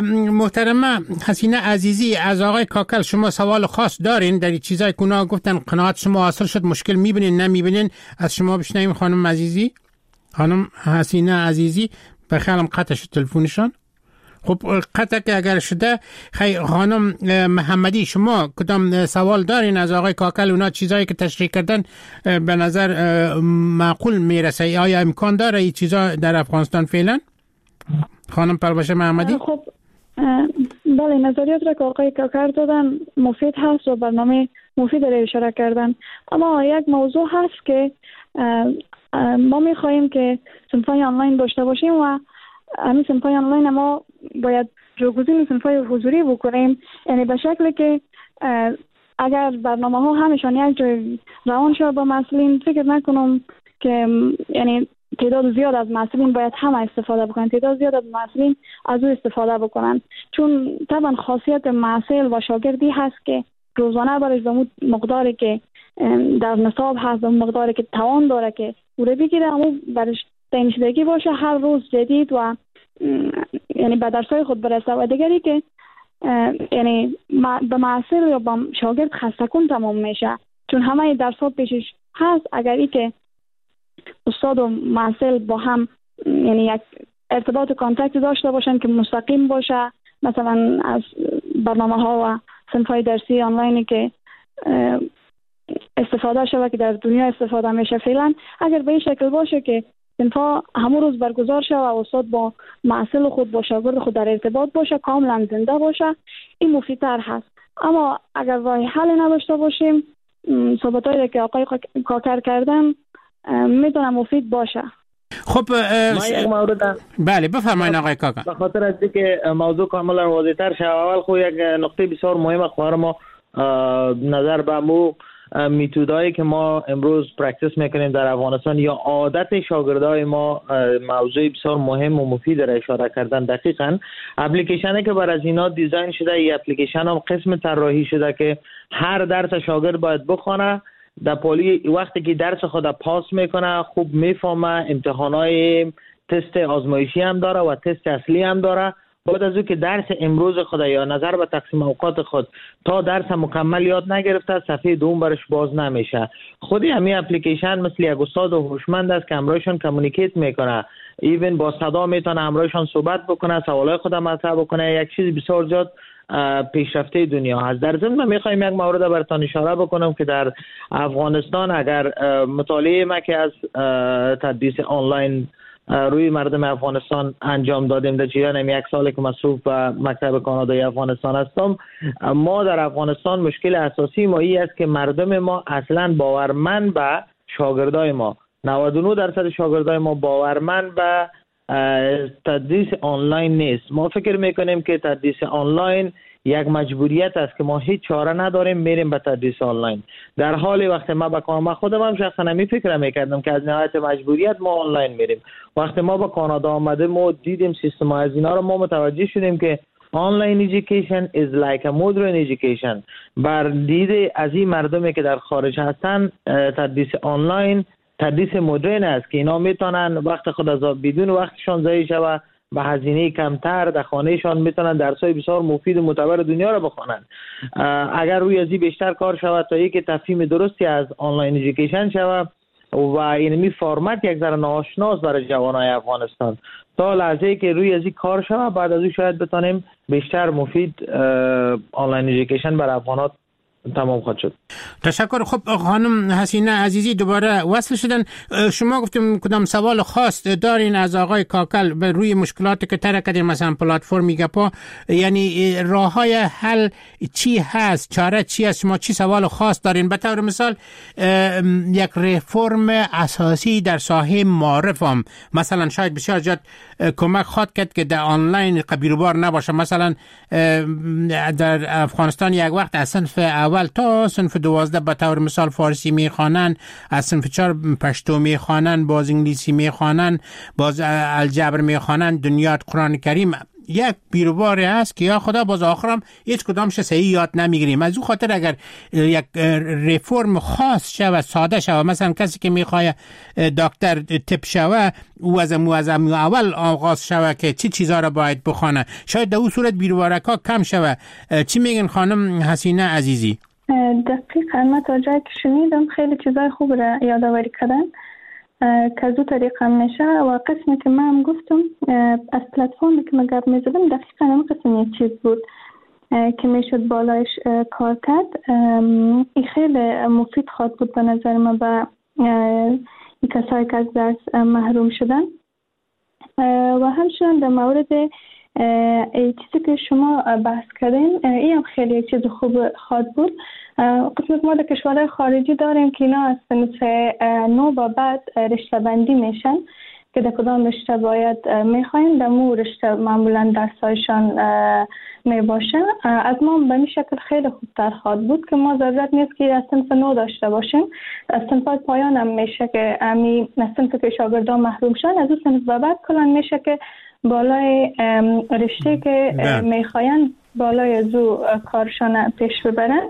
محترمه حسینه عزیزی، از آقای کاکل شما سوال خاص دارین در چیزای که اونا گفتن قناعت شما حاصل شد، مشکل میبینین نمیبینین؟ از شما بشنویم خانم عزیزی. خانم حسینه عزیزی بخیالم قطع شد تلفونشان. خب قطع که اگر شده خانم محمدی شما کدام سوال دارین از آقای کاکل؟ اونا چیزایی که تشریح کردن به نظر معقول میرسه؟ آیا امکان داره این چیزا در افغانستان فعلا؟ خانم پرباشه محمدی. خب بله، نظریات را که آقای کاکل دادن مفید هست و برنامه مفید را اشاره کردن، اما یک موضوع هست که ما میخواهیم که صنفای آنلاین داشته باشیم و همین صنفای آنلاین ما باید جایگزین صنفای حضوری بکنیم، یعنی به شکلی که اگر برنامه ها همشان یک جای روان شد با مسئولین، فکر نکنم که یعنی تعداد زیاد از مسئولین باید همه استفاده بکنن، تعداد زیاد از مسئولین از او استفاده بکنن، چون طبعا خاصیت مسئول و شاگردی هست که روزانه برش به مقداری که در نصاب هست، به مقداری که توان داره که او رو بگیره، اما برش تعیین شدگی باشه هر روز جدید و یعنی به درسای خود برسه. و دیگری که یعنی به محصول یا به شاگرد خسته کن تمام میشه، چون همه درس‌ها پیشش هست. اگر ای که استاد و محصول با هم یعنی یک ارتباط و کانتکت داشته باشن که مستقیم باشه، مثلا از برنامه‌ها و صنف‌های درسی آنلاینی که استفاده شده که در دنیا استفاده میشه فعلا، اگر به این شکل باشه که صنف‌ها همون روز برگزار شده و استاد با محصول خود با شاگرد خود در ارتباط باشه، کاملا زنده باشه، این مفیدتر هست. اما اگر راه حل نداشته باشیم، صحبتایی که آقای کاکل کردن میتونه مفید باشه. خب ما یک مورد بله بفرمایید آقای کاکل. به خاطر از اینکه موضوع کاملا واضح‌تر شه، اول خو یک نقطه بسیار مهم خواهر ما نظر به مو میتودایی که ما امروز پرکتیس میکنیم در افغانستان یا عادت شاگردای ما، موضوع بسیار مهم و مفید را اشاره کردن. دقیقاً اپلیکیشنی که بر از اینا دیزاین شده، این اپلیکیشن هم قسم طراحی شده که هر درس شاگرد باید بخونه، در پولی وقتی که درس خود پاس میکنه خوب میفهمه، امتحانای تست آزمایشی هم داره و تست اصلی هم داره. بعد از او که درس امروز خود یا نظر به تقسیم اوقات خود تا درس مکمل یاد نگرفته، صفحه دوم برش باز نمیشه. خودی همین اپلیکیشن مثل یک استاد هوشمند است که همراهشون کمیونیکیت میکنه، ایون با صدا میتونه همراهشون صحبت بکنه، سوالای خود مطرح بکنه. یک چیز بسیار زیاد پیشرفته دنیا هست. در ضمن میخوایم یک مورد براتون اشاره بکنم که در افغانستان اگر مطالعه ما که از تدریس آنلاین روی مردم افغانستان انجام دادیم. در جریان یک سال که مصروف به مکتب کانادایی افغانستان هستم، ما در افغانستان مشکل اساسی ما این است که مردم ما اصلا باورمند به شاگردای ما، 99% شاگردای ما باورمند به تدریس آنلاین نیست. ما فکر میکنیم که تدریس آنلاین یک مجبوریت است که ما هیچ چاره نداریم، میریم به تدریس آنلاین. در حال وقتی ما با خودم هم شخصا نمی فکر میکردم که از نهایت مجبوریت ما آنلاین میریم. وقتی ما به کانادا آمده ما دیدیم سیستم از اینا رو، ما متوجه شدیم که آنلاین education is like a modern education. بر دید از این مردمی که در خارج هستن تدریس آنلاین تدریس مدرن است که اینا میتونن وقت خود از بدون وقتشان ضایع شود، به هزینه کمتر در خانهشان میتونن درسای بسیار مفید و معتبر دنیا را بخوانند. اگر روی ازی بیشتر کار شود تا اینکه تفهیم درستی از آنلاین ایژوکیشن شود و اینمی فرمت یک ذره ناآشناست برای جوانای افغانستان، تا لحظه‌ای که روی ازی کار شود بعد از اون شاید بتونیم بیشتر مفید آنلاین ایژوکیشن برای افغانات تمام خواهد شد. تشکر. خب خانم حسینه عزیزی دوباره وصل شدن. شما گفتیم کدام سوال خاص دارین از آقای کاکل به روی مشکلاتی که طرح کردین، مثلا پلتفرم گپا، یعنی راههای حل چی هست، چاره چی است؟ شما چی سوال خاص دارین؟ به طور مثال یک رفرم اساسی در ساحه معارف هم مثلا شاید بسیار زیاد کمک خواهد کرد که در آنلاین قبیلوار نباشه. مثلا در افغانستان یک وقت از صنف اول تا صنف 12 به طور مثال فارسی میخوانن، از صنف 4 پشتو میخوانن، باز انگلیسی میخوانن، باز الجبر میخوانن، دنیات قرآن کریم. یک بیروباری است که یا خدا باز آخرم هیچ کدامش صحیح یاد نمیگیریم. از اون خاطر اگر یک رفرم خاص شود، ساده شود، مثلا کسی که میخواد دکتر تپ شود او از اول آغاز شود که چی چیزا را باید بخونه، شاید در اون صورت بیروبارکا کم شود. چی میگن خانم حسینه عزیزی؟ دقیقاً من تا جایی که شنیدم خیلی چیزای خوب را یادآوری کردن که از او طریقه هم نشه. و قسمی که من هم گفتم از پلتفرمی که من گپ میزدم دقیقاً هم قسم یک چیز بود که میشد بالایش کار کرد. این خیلی مفید خواهد بود به نظر من به کسایی که از درس محروم شدن. و همچنین در مورد چیزی که شما بحث کردین این هم خیلی یک چیز خوب خواهد بود. قسمت ما در کشورهای خارجی داریم که اینا از صنف 9 به بعد رشته بندی میشن که در کدام رشته باید میخواین، در مو رشته معمولا درسایشان میباشه. از ما به این شکل خیلی خوبتر خواهد بود که ما ضرورت نیست که از صنف 9 داشته باشیم. از صنف پایان هم میشه که از صنف که شاگردان محروم شن، از اون صنف به بعد کلان میشه که بالای رشته که میخواین بالای از او کارشان پیش ببرن.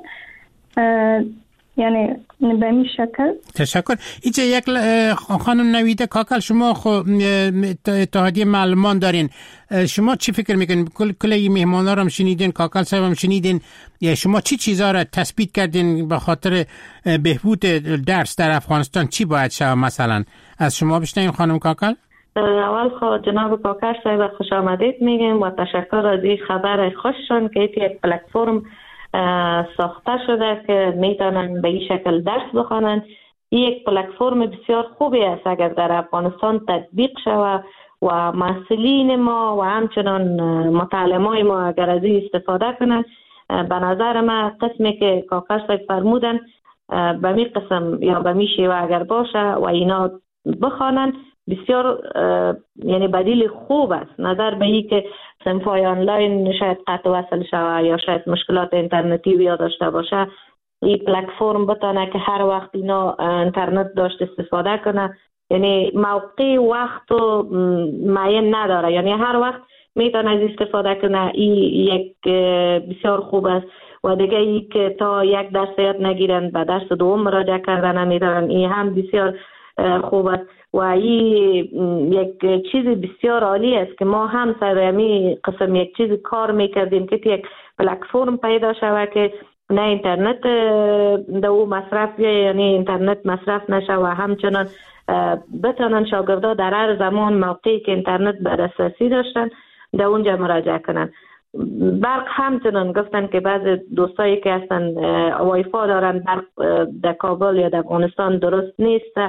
یعنی به این شکل. تشکر. اینجا یک خانم نویده کاکل، شما اتحادیه معلمان دارین، شما چی فکر میکنین؟ کلی مهمانا رو هم شنیدین، کاکل صاحب هم شنیدین، شما چی چیزا را تثبیت کردین به خاطر بهبود درس در افغانستان؟ چی باید شود مثلا؟ از شما بشنویم خانم کاکل. اول جناب کاکر صاحب خوش آمدید میگم و تشکر از این خبر خوششون که یک پلتفرم ساخته شده که میتونن به این شکل درس بخوانن. یک پلتفرم بسیار خوبی است اگر در افغانستان تطبیق شود و مسئولین ما و همچنان متعلمای ما اگر از این استفاده کنن. به نظر من قسمی که کاکر صاحب فرمودن به می قسم یا به می شیوه اگر باشه و اینا بخوانن بسیار یعنی بدیل خوب است. نظر به این که صنف‌های آنلاین شاید قطع وصل شود یا شاید مشکلات اینترنتی بیا داشته باشه، این پلتفرم بتونه که هر وقت اینا اینترنت داشت استفاده کنه، یعنی موقع وقت و معین نداره، یعنی هر وقت میتونه از استفاده کنه. این یک بسیار خوب است. و دیگه ای که تا یک درس یاد نگیرن به درس دوم مراجعه کردن نمیدارن، این هم بسیار خوب است. و این یک چیز بسیار عالی است که ما هم سر همین قسم یک چیز کار میکردیم که یک پلتفرم پیدا شود که نه اینترنت در او مصرف، یعنی اینترنت مصرف نشه و همچنان بتونن شاگردان در هر زمان موقعی که اینترنت به دسترسی داشتن در اونجا مراجعه کنن. برق همچنان گفتن که بعض دوستایی که هستن وای فای دارن، برق در کابل یا در افغانستان درست نیست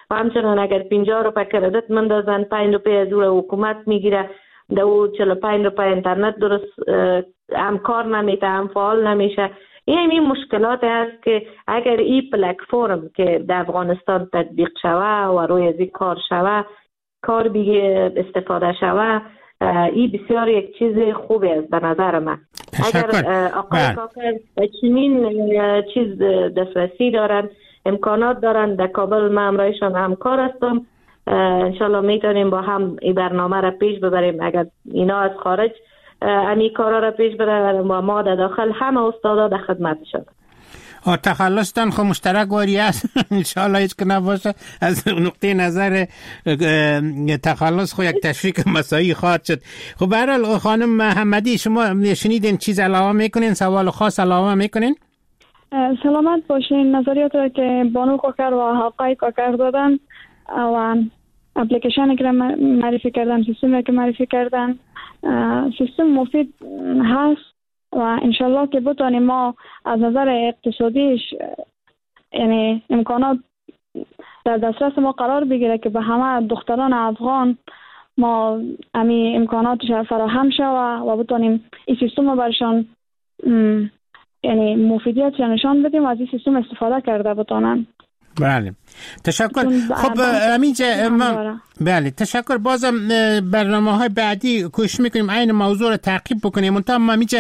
و همچنان اگر 50 روپیه کردیت مندازن 5 روپیه از او حکومت میگیره، در او 45 روپیه اینترنت درست هم کار نمیته، هم فعال نمیشه. این مشکلات هست که اگر این پلتفرم که در افغانستان تطبیق شوه و روی ازی کار شوه، کار دیگه استفاده شوه، این بسیار یک چیز خوبی است به نظر من. اگر آقای کاکر چنین چیز دسترسی دارن، امکانات دارن، در کابل من همراهشان همکار هستم، انشالله میتونیم با هم این برنامه را پیش ببریم. اگر اینا از خارج امی کارا را پیش ببرن و ما در داخل همه استادا در خدمت شد. تخلصتان خو مشترک واری است انشالله هیچ که نباشه. از نقطه نظر تخلص خو یک تشویق مسایی خواهد شد. خب به هر حال خانم محمدی، شما شنیدین چیز علاوه میکنین؟ سوال خاص علاوه میکنین؟ سلامت باشین. نظریات را که بانو کاکر و حقای کاکر دادن و اپلیکیشن که معرفی کردن، سیستم که معرفی کردن، سیستم مفید هست و انشالله که بتانیم ما از نظر اقتصادیش یعنی امکانات در دسترس ما قرار بگیره که به همه دختران افغان ما امی امکاناتش فراهم شوه و بتانیم این سیستم رو برشان یعنی مفیدیت نشان بدیم و از این سیستم استفاده کرده بتانن. بله تشکر. خب امینجا بله تشکر. بازم برنامه‌های بعدی کوشش میکنیم این موضوع رو تعقیب بکنیم. منتها ما میشه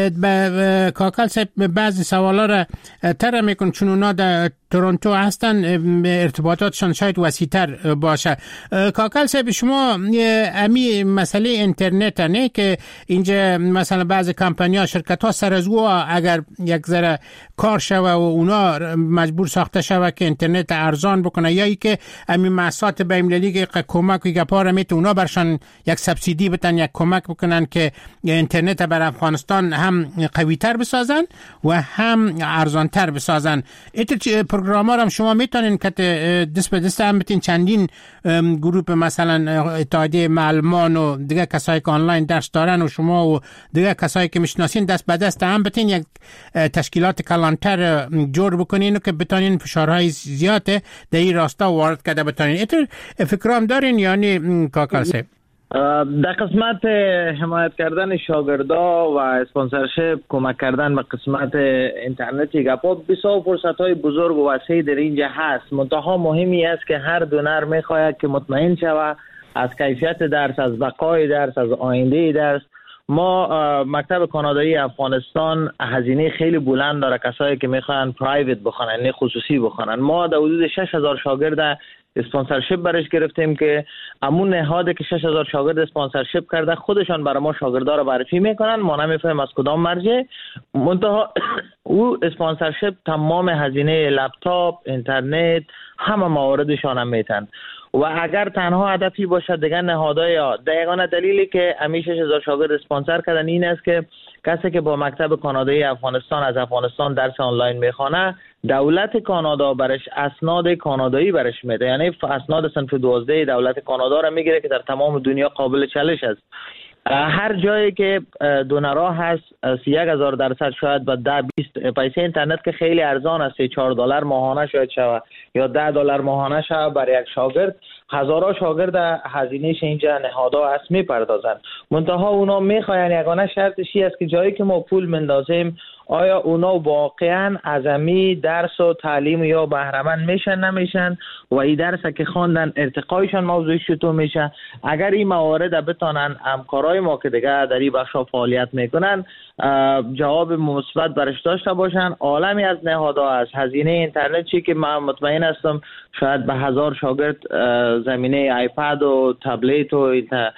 کاکل صاحب بعضی سوالا رو طرح میکنم چون اونا در تورنتو هستن، ارتباطاتشان شاید وسیع‌تر باشه. کاکل صاحب شما امی مسئله اینترنت نه که اینجا مثلا بعضی کمپانی‌ها شرکت‌ها سر از او اگر یک ذره کار شوه و اونا مجبور ساخته شوه که اینترنت ارزان بکنه یا ای که امی محصولات بین‌المللی که کمک و گپا میت اونا برشان یک سبسیدی بتن، یک کمک بکنن که اینترنت بر افغانستان هم قوی‌تر بسازن و هم ارزان‌تر بسازن. پروگرام هم شما میتونین که دست به دست هم بتین چندین گروپ مثلا اتحادیه معلمان و دیگه کسایی که آنلاین درس دارن و شما و دیگه کسایی که میشناسین دست به دست هم بتین یک تشکیلات کلانتر جور بکنین و که بتونین فشارهای زیاد در این راستا وارد کرده بتونین. فکرام دارین یعنی کاکل صاحب؟ در قسمت حمایت کردن شاگردا و اسپانسرشپ، کمک کردن به قسمت اینترنتی گپا بسیار فرصت‌های بزرگ و وسیع در اینجا هست. منتها مهمی است که هر دونر می‌خواهد که مطمئن شود از کیفیت درس، از بقای درس، از آینده درس. ما مکتب کانادایی افغانستان هزینه خیلی بلند داره کسایی که میخوان پرایوت بخونن، نه خصوصی بخونن. ما در حدود 6000 شاگرد اسپانسرشپ برش گرفتیم که همون نهاده که 6000 شاگرد اسپانسرشپ کرده خودشان برای ما شاگردا رو معرفی میکنن، ما نمیفهمیم از کدام مرجع. منتها او اسپانسرشپ تمام هزینه لپتاپ، اینترنت، همه مواردشان هم میتن. و اگر تنها هدفی باشه دیگه نهادهای یگانه دلیلی که همیشه 6000 شاگرد اسپانسر کردن این است که کسی که با مکتب کانادایی افغانستان از افغانستان درس آنلاین میخوانه، دولت کانادا برش اسناد کانادایی برش میده، یعنی اسناد صنف 12 دولت کانادا را میگیره که در تمام دنیا قابل چالش است. هر جایی که دونرها هست 1000% شاید با 10-20 پیسه اینترنت که خیلی ارزان است، $4 ماهانه شاید شود یا $10 ماهانه شود برای یک شاگرد، هزارها شاگرد هزینهش اینجا نهادها هست میپردازن. منتها اونا میخواین یگانه شرطش است که جایی که ما پول مندازیم آیا اونا واقعا عظمی درس و تعلیم یا بهره‌مند میشن نمیشن و این درس که خواندن ارتقایشان موضوعی چطور میشه. اگر این موارد بتونن همکارای ما که دیگه در این بخش فعالیت میکنن جواب مثبت برش داشته باشن، عالمی از نهادها است. هزینه اینترنت چی که من مطمئن هستم شاید به 1000 شاگرد زمینه آیپد و تبلت و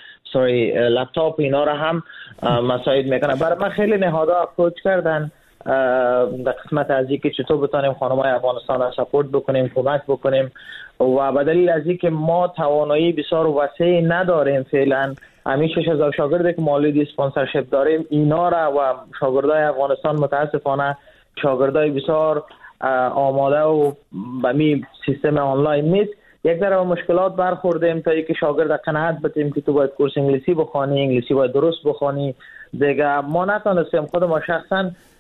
لپتاپ اینا را هم مساعد میکنه. برای من خیلی نهادها اپروچ کردن در قسمت از اینکه چطور بتونیم خانم‌های افغانستان را سپورت بکنیم، کمک بکنیم و به دلیل از اینکه ما توانایی بسیار وسیع نداریم فعلا، همین 6000 شاگردی که مالک اسپانسرشپ داریم اینا را و شاگردای افغانستان متاسفانه شاگردای بسیار آماده و به می سیستم آنلاین نیست. یک ذره مشکلات برخوردیم تا اینکه شاگرد قناعت بدیم که تو باید کورس انگلیسی بخوانی، انگلیسی باید درست بخوانی. دیگه ما نتونستیم، خود ما شخصا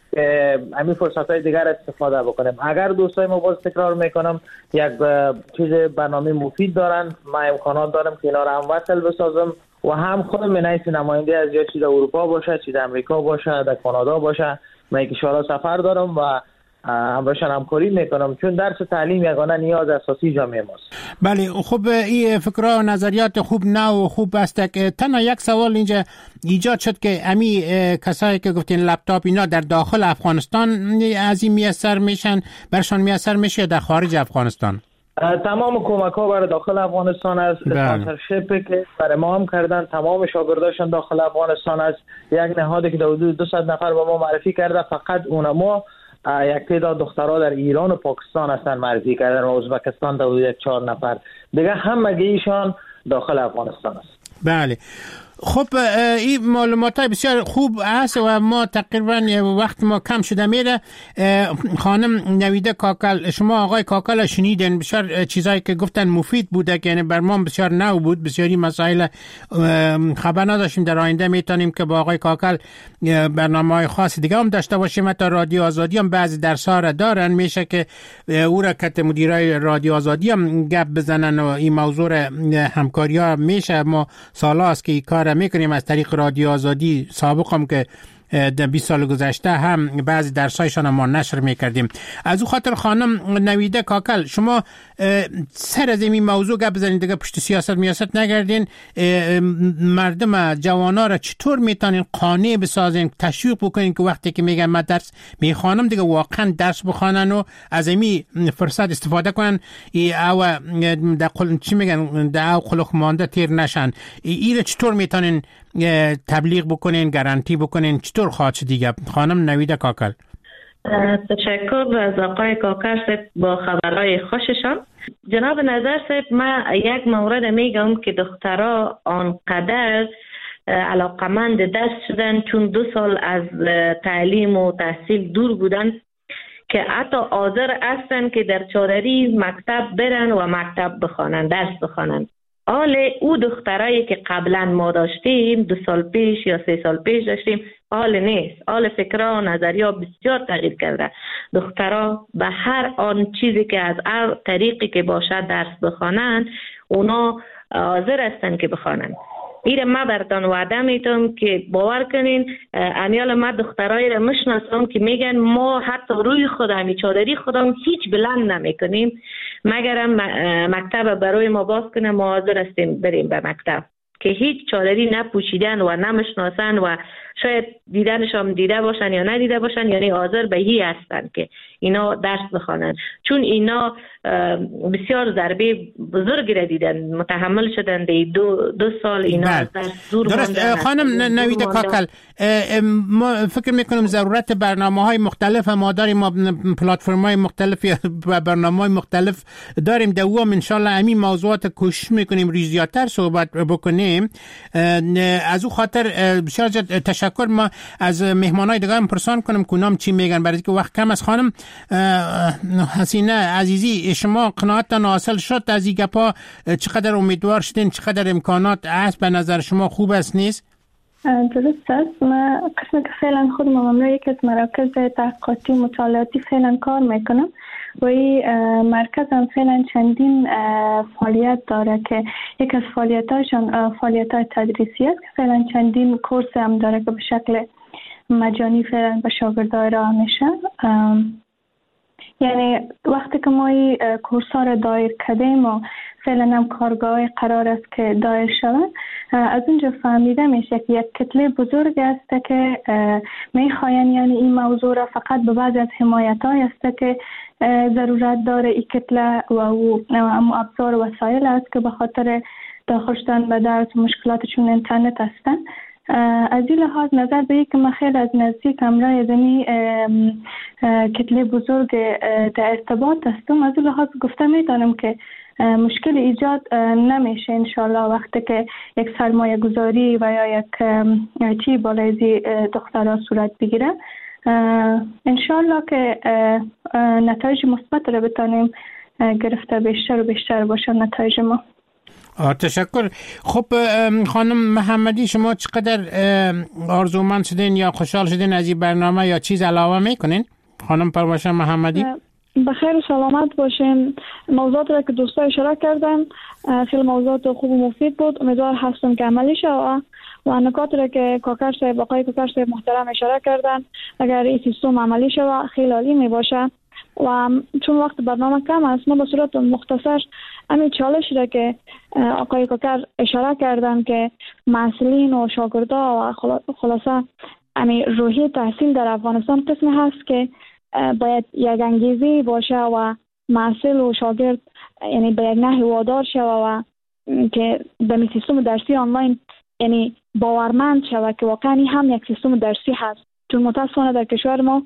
که همین فرصت‌های دیگر استفاده بکنیم. اگر دوستای ما باز تکرار میکنم یک چیز برنامه مفید دارن، ما امکانات دارم که اینا رو هم وصل بسازم و هم خودم من حیث نماینده از یا چیز اروپا باشه، چیز امریکا باشه، در کانادا باشه، من کشورها سفر دارم و همراهشان همکاری میکنم، چون درس تعلیم یگانه نیاز اساسی جامعه ماست. بله خب این فکرها و نظریات خوب نو و خوب است که تنها یک سوال اینجا ایجاد شد که امی کسایی که گفتین لپتاپ اینا در داخل افغانستان از این میسر میشن، برشان میسر میشه در خارج افغانستان؟ تمام کمک ها برای داخل افغانستان است. اسپانسرشیپی که برای ما هم کردن، تمام شاگرداشون داخل افغانستان است. یک نهادی که حدود 200 نفر با ما معرفی کرده، فقط اونما یک تعداد دخترها در ایران و پاکستان هستن معرفی کردن و ازبکستان در حدود 4 نفر دیگه، همگی ایشان داخل افغانستان است. بله خب این معلومات بسیار خوب است و ما تقریبا وقت ما کم شده میره. خانم نویده کاکل، شما آقای کاکل شنیدین، بسیار چیزایی که گفتن مفید بوده که یعنی بر ما بسیار نو بود، بسیاری مسائل خبر نداشتیم. در آینده میتونیم که با آقای کاکل برنامه‌های خاص دیگه هم داشته باشیم. تا رادیو آزادی هم بعضی درس‌ها را دارن، میشه که او را کت مدیرای رادیو آزادی هم گپ بزنن و این موضوع همکاری‌ها میشه. ما سالاست که این کار میکنیم از طریق رادیو آزادی. سابق هم که در 20 سال گذشته هم بعضی درسایشان ما نشر میکردیم. از او خاطر خانم نویده کاکل، شما سر از این موضوع گپ بزنید، دیگه پشت سیاست نگردین. مردم جوانا را چطور میتونین قانع بسازین، تشویق بکنین که وقتی که میگن من درس میخوانم دیگه واقعا درس بخوانن و از این فرصت استفاده کنن او در چی میگن در قلق مانده تیر نشن. این چطور میتونین تبلیغ بکنین، گارانتی بکنین، چطور خواهد دیگه؟ خانم نویده کاکل. تشکر از آقای کاکل صاحب با خبرهای خوششان. جناب نظر صاحب، من یک مورد میگم که دخترها آنقدر علاقمند درس شدن چون 2 سال از تعلیم و تحصیل دور بودن که حتی حاضر هستن که در چادری مکتب برن و مکتب بخوانن، درس بخوانن. حال او دخترایی که قبلا ما داشتیم 2 سال پیش یا 3 سال پیش داشتیم حال نیست. حال فکرها و نظریات بسیار تغییر کرده. دخترها به هر آن چیزی که از هر طریقی که باشد درس بخوانند، اونا حاضر هستن که بخوانند. ایره ما براتون وعده میتونم که باور کنین، امیال ما دخترایی را مشناسم که میگن ما حتی روی خودم چادری خودم هیچ بلند نمیکنیم مگر مکتب برای ما باز کنه، ما حاضر هستیم بریم به مکتب، که هیچ چادری نپوشیدن و نمیشناسن و شاید دیدنشان دیده باشن یا ندیده باشن، یعنی حاضر به هی هستن که اینا درس بخوانن، چون اینا بسیار ضربه بزرگی را دیدن، متحمل شدن. 2 سال اینا درس دور درست. خانم نویده کاکل، ما فکر میکنم ضرورت برنامه‌های مختلف ما داریم، ما پلتفرم‌های مختلف و برنامه‌های مختلف داریم. دوام ان شاء الله همین موضوعات کوشش میکنیم ریزیاتر صحبت بکنیم. از او خاطر بسیار تشکر. ما از مهمانای دیگه هم پرسان کنم کنام چی میگن، برای که وقت کم از. خانم حسینه عزیزی، شما قناعتتان حاصل شد از این گپا؟ چقدر امیدوار شدین؟ چقدر امکانات هست به نظر شما خوب است نیست؟ درست است. ما قسمت که فعلا خودم مملو یکی از مراکز تحقیقاتی مطالعاتی فعلا کار میکنم و این مرکز هم فعلا چندین فعالیت داره که یک از فعالیت‌هایشان فعالیت‌های تدریسی است که فعلا چندین کورس هم داره که به شکل مجانی فعلا به شاگردای راه میشه. یعنی وقتی که ما این کورس ها را دایر کردیم و فعلا هم کارگاه قرار است که دایر شود، از اونجا فهمیده میشه که یک کتله بزرگ است که میخواین، یعنی این موضوع را فقط به بعض از حمایت های است که ضرورت داره این کتله و ابزار و وسایل است که به خاطر داخل شدن به درس مشکلات چون اینترنت هستن. از این لحاظ نظر به که من خیلی از نزدیک همراه زمین کتله بزرگ در ارتباط هستم، از این لحاظ گفته میتونم که مشکل ایجاد نمیشه انشالله وقتی که یک سرمایه گذاری و یا یک چی بالای دخترها صورت بگیره. انشالله که نتایج مثبت رو بتانیم گرفته، بیشتر و بیشتر باشه نتایج ما. تشکر. خب خانم محمدی، شما چقدر آرزومند شدین یا خوشحال شدین از این برنامه یا چیز علاوه میکنین؟ خانم پرواشان محمدی. بخیر و سلامت باشین. موضوعات را که دوستا اشاره کردن خیلی موضوعات خوب و مفید بود. امیدوار هستم که عملی شود و نکات را که کاکر صاحب آقای کاکر صاحب محترم اشاره کردن اگر این سیستم عملی شود خیلی عالی می باشه. و چون وقت برنامه کم است ما به صورت مختصر همین چالش را که آقای کاکر اشاره کردن که مسئولین و شاگردا و خلاصه همین روحی تحصیل در افغانستان قسمی هست که باید یک انگیزه باشه و محصول و شاگرد یعنی به یک نحو وادار شوه و که به سیستم درسی آنلاین یعنی باورمند شوه که واقعا هم یک سیستم درسی هست. چون متاسفانه در کشور ما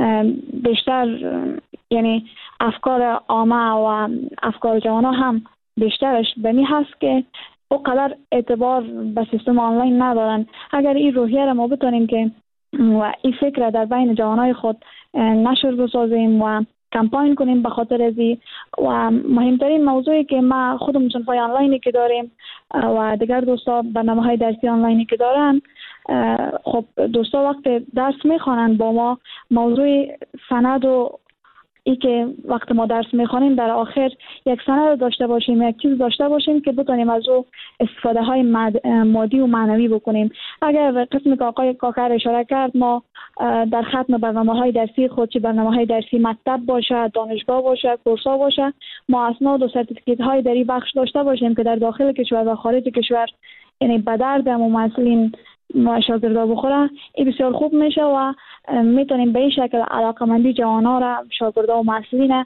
بیشتر یعنی افکار عامه و افکار جوانا هم بیشترش به می هست که اونقدر اعتبار به سیستم آنلاین ندارن. اگر این روحیه را ما بتونیم که و این فکر در بین جوانای خود نشر بسازیم و کمپاین کنیم به خاطر ازی و مهمترین موضوعی که ما خودمون صنفای آنلاینی که داریم و دیگر دوستا برنامه‌های درسی آنلاینی که دارن، خب دوستا وقت درس میخوانند با ما موضوع سند و ای که وقت ما درس میخوانیم در آخر یک سند داشته باشیم، یک چیز داشته باشیم که بتونیم از او استفاده های مادی و معنوی بکنیم. اگر قسمی که آقای کاکر اشاره کرد ما در ختم برنامه های درسی خود، چه برنامه های درسی مکتب باشه، دانشگاه باشه، کورس‌ها باشه، ما اسناد و سرتیفیکیت های در این بخش داشته باشیم که در داخل کشور و خارج کشور یعنی به درد مسئولین و شاگردا بخوره. این بسیار خوب میشه و میتونیم به این شکل علاقمندی جوانا را، شاگردا و مسئولین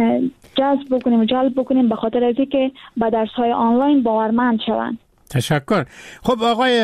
جذب بکنیم و جلب بکنیم به خاطر از اینکه به درس های آنلاین باورمند شوند. تشکر. خب آقای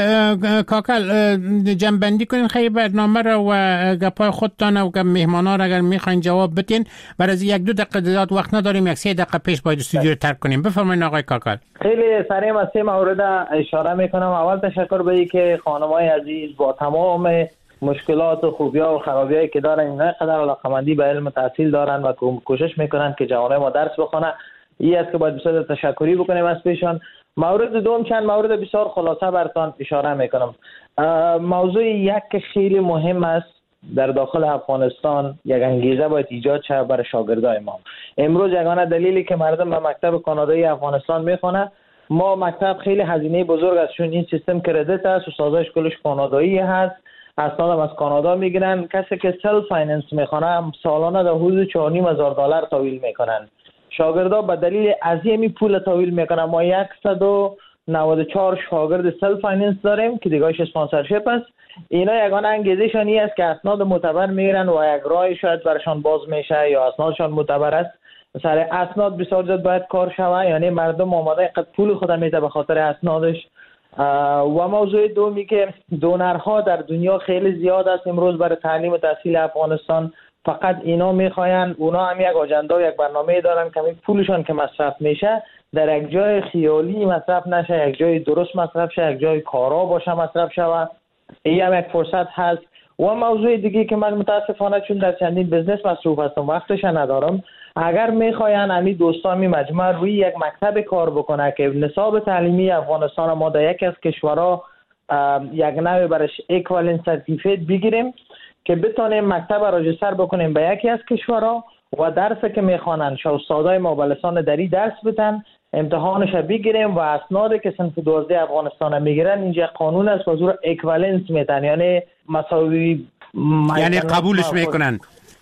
کاکل جنبندی کنین خیلی برنامه را و گپای خودتان و مهمانا را اگر میخواین جواب بدین. برای از 1-2 دقیقه زیاد وقت نداریم، 1-3 دقیقه پیش باید استودیو رو ترک کنیم. بفرمایید آقای کاکل. خیلی سریع از 3 مورد اشاره میکنم. اول تشکر به اینکه خانمای عزیز با تمام مشکلات و خوبی‌ها و خرابی‌هایی که دارن اینا قدر علاقه‌مندی به علم تحصیل دارن و کوشش میکنن که جوانای ما درس بخونن. این است که باید بسیار تشکری بکنیم از پیشان. مورد دوم چند مورد بسیار خلاصه براتون اشاره میکنم. موضوع یک که خیلی مهم است در داخل افغانستان، یک انگیزه باید ایجاد شود برای شاگردای ما. امروز یگانه دلیلی که مردم به مکتب کانادایی افغانستان میخونه، ما مکتب خیلی هزینه بزرگ است چون این سیستم کردیت است، استاداش کلش کانادایی هست، اسناد از کانادا میگیرن. کسی که سلف فایننس میخونه سالانه در حدود $4,500 تحویل میکنن. شاگردا به دلیل عظیمی پول تحویل میکنن. ما 194 شاگرد سلف فایننس داریم که دیگه‌اش اسپانسرشیپ است. اینا یگانه انگیزشان این است که اسناد معتبر میگیرن و یک راه شاید برشان باز میشه یا اسنادشان معتبر است. سر اسناد بسیار زیاد باید کار شود، یعنی مردم آماده قد پول خود میده به خاطر اسنادش. و موضوع دومی که دونرها در دنیا خیلی زیاد است امروز برای تعلیم و تحصیل افغانستان. فقط اینا میخواین، اونا هم یک آجنده و یک برنامه دارن که پولشان که مصرف میشه در یک جای خیالی مصرف نشه، یک جای درست مصرف شه، یک جای کارا باشه مصرف شود. این هم یک فرصت هست. و موضوع دیگه که من متاسفانه چون در چندین بزنس مصروف هستم وقتش ندارم، اگر میخواین امی دوستان می مجموعه روی یک مکتب کار بکنه که نصاب تعلیمی افغانستان ما در یکی از کشورها یک نوع برش ایکوالنس سرتیفیکیت بگیریم که بتونیم مکتب راجستر بکنیم به یکی از کشورها و درسی که میخوانن استادای ما به لسان دری درس بدن، امتحانش بگیریم و اسنادی که صنف 12 افغانستان میگیرن اینجا قانون است و زور ایکوالنس میتن، یعنی مساوی، یعنی قبولش میکنن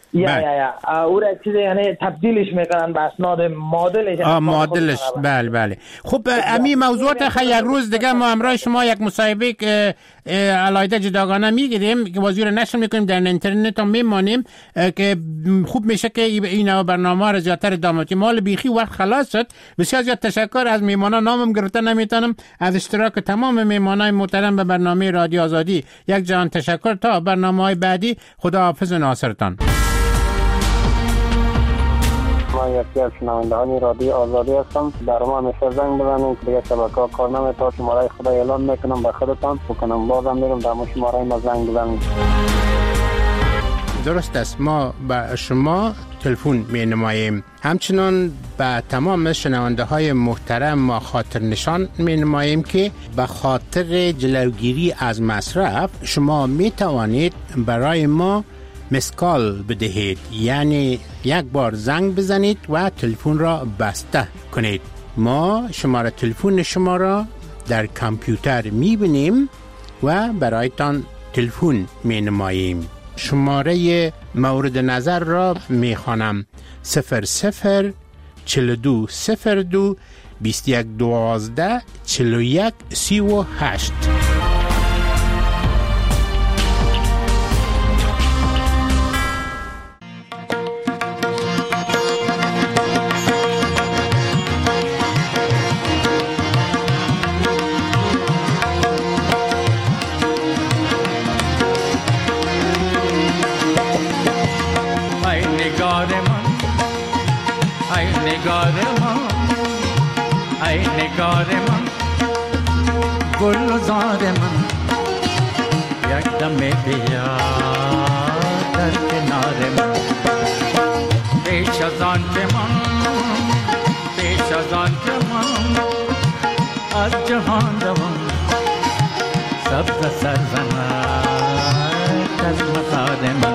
او را چیز یعنی تبدیلش میکنن به اسناد معادلش. بله. خب امی موضوعات یک روز دیگه ما همراه شما یک مصاحبه علایده جداگانه میگیریم که وزیر نشر میکنیم در اینترنت هم میمانیم که خوب میشه که این برنامه را زیادتر ادامه بدیم. مال بیخی وقت خلاص شد. بسیار زیاد تشکر از میمانان، نامم گرفته نمیتونم، از اشتراک تمام میمانای محترم به برنامه رادیو آزادی یک جهان تشکر. تا برنامه‌های بعدی خداحافظ و ناصرتان. من یکی از شنوندگان رادیو آزادی هستم. در ما همیشه زنگ بزنید که دیگه شبکه‌ها کار نمی‌کنه. شماره خدا اعلام میکنم به خودتان بکنم، بازم میرم در شماره ما زنگ بزنید. درست است. ما به شما تلفن می نماییم. همچنان به تمام شنونده های محترم ما خاطر نشان می نماییم که به خاطر جلوگیری از مصرف شما می توانید برای ما مسکال بدهید، یعنی یک بار زنگ بزنید و تلفن را بسته کنید. ما شماره تلفن شما را در کامپیوتر می بینیم و برایتان تلفن می نماییم. شماره مورد نظر را می خوانم: 00 42 02 21 12 41 38. نگار من گلزار من یک دم بیا در کنار من، پیش از آن که من از جهان دوم سبز سرزنک از مزار من.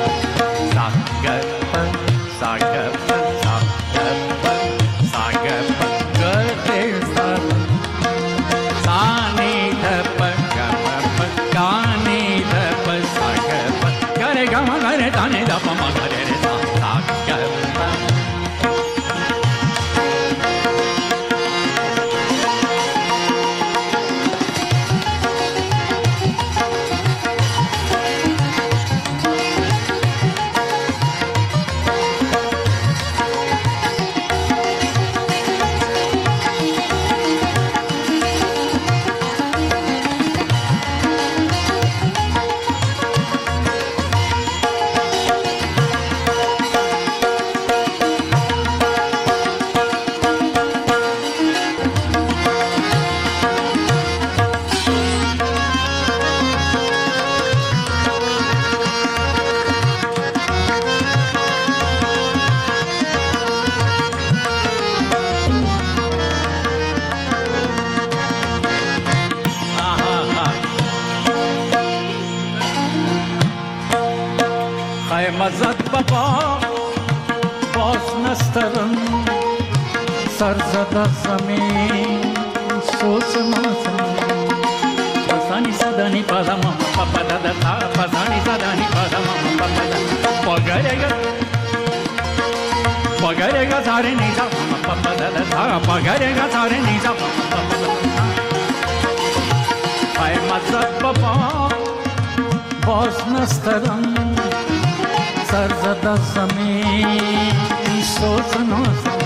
مزد بابا باز نسترن سرزد زمین سوز مازم پسانی صدانی پادم پاپا دادا پسانی صدانی پادم پاپا پاگرگا ساره نیزا پاپا دادا پاگرگا ساره نیزا های مزد بابا باز نسترن سرزد زمین سوز نازم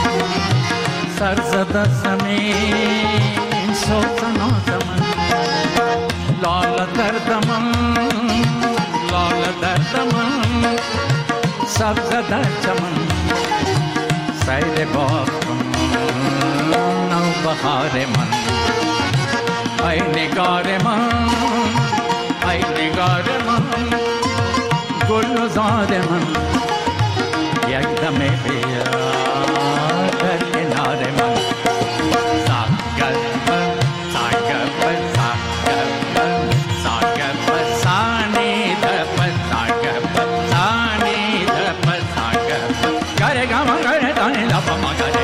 سرزد زمین سوز نازم لال دردم سبز در چمن سیر باغ کن نو بهار من. ای نگار من ای نگار من گلزار من یک دم بیا در کنار من. ساگر سانی دپ سانی دپ گره گما گره دانی لپا ما گره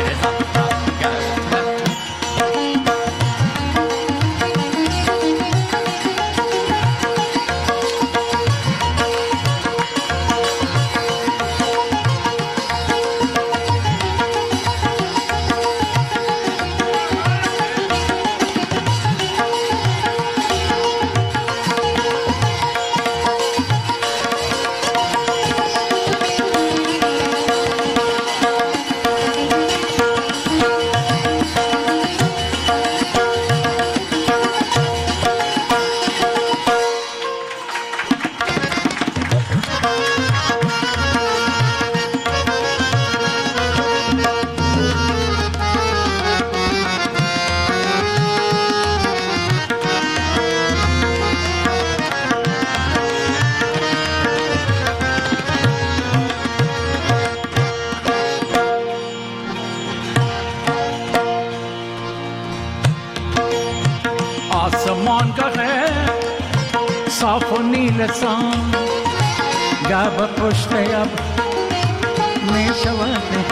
صاف و نیلسان گب پشت اب می شود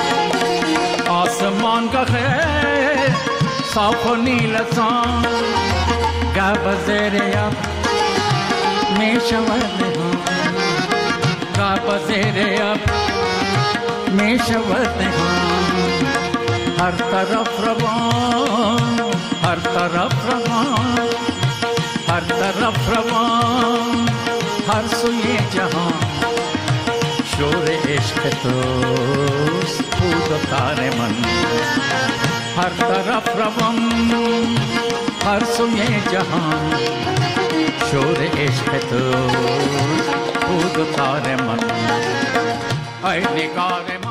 آسمان کا خیر صاف و نیلسان گب زیر اب می شود گب زیر اب می شود ہر طرف روان ہر طرف روان ہر طرف روان ہر سوئے جہاں شور عشق توست بود و تار من ہر طرف روان ہر سوئے جہاں شور عشق توست بود و تار من اے نگار من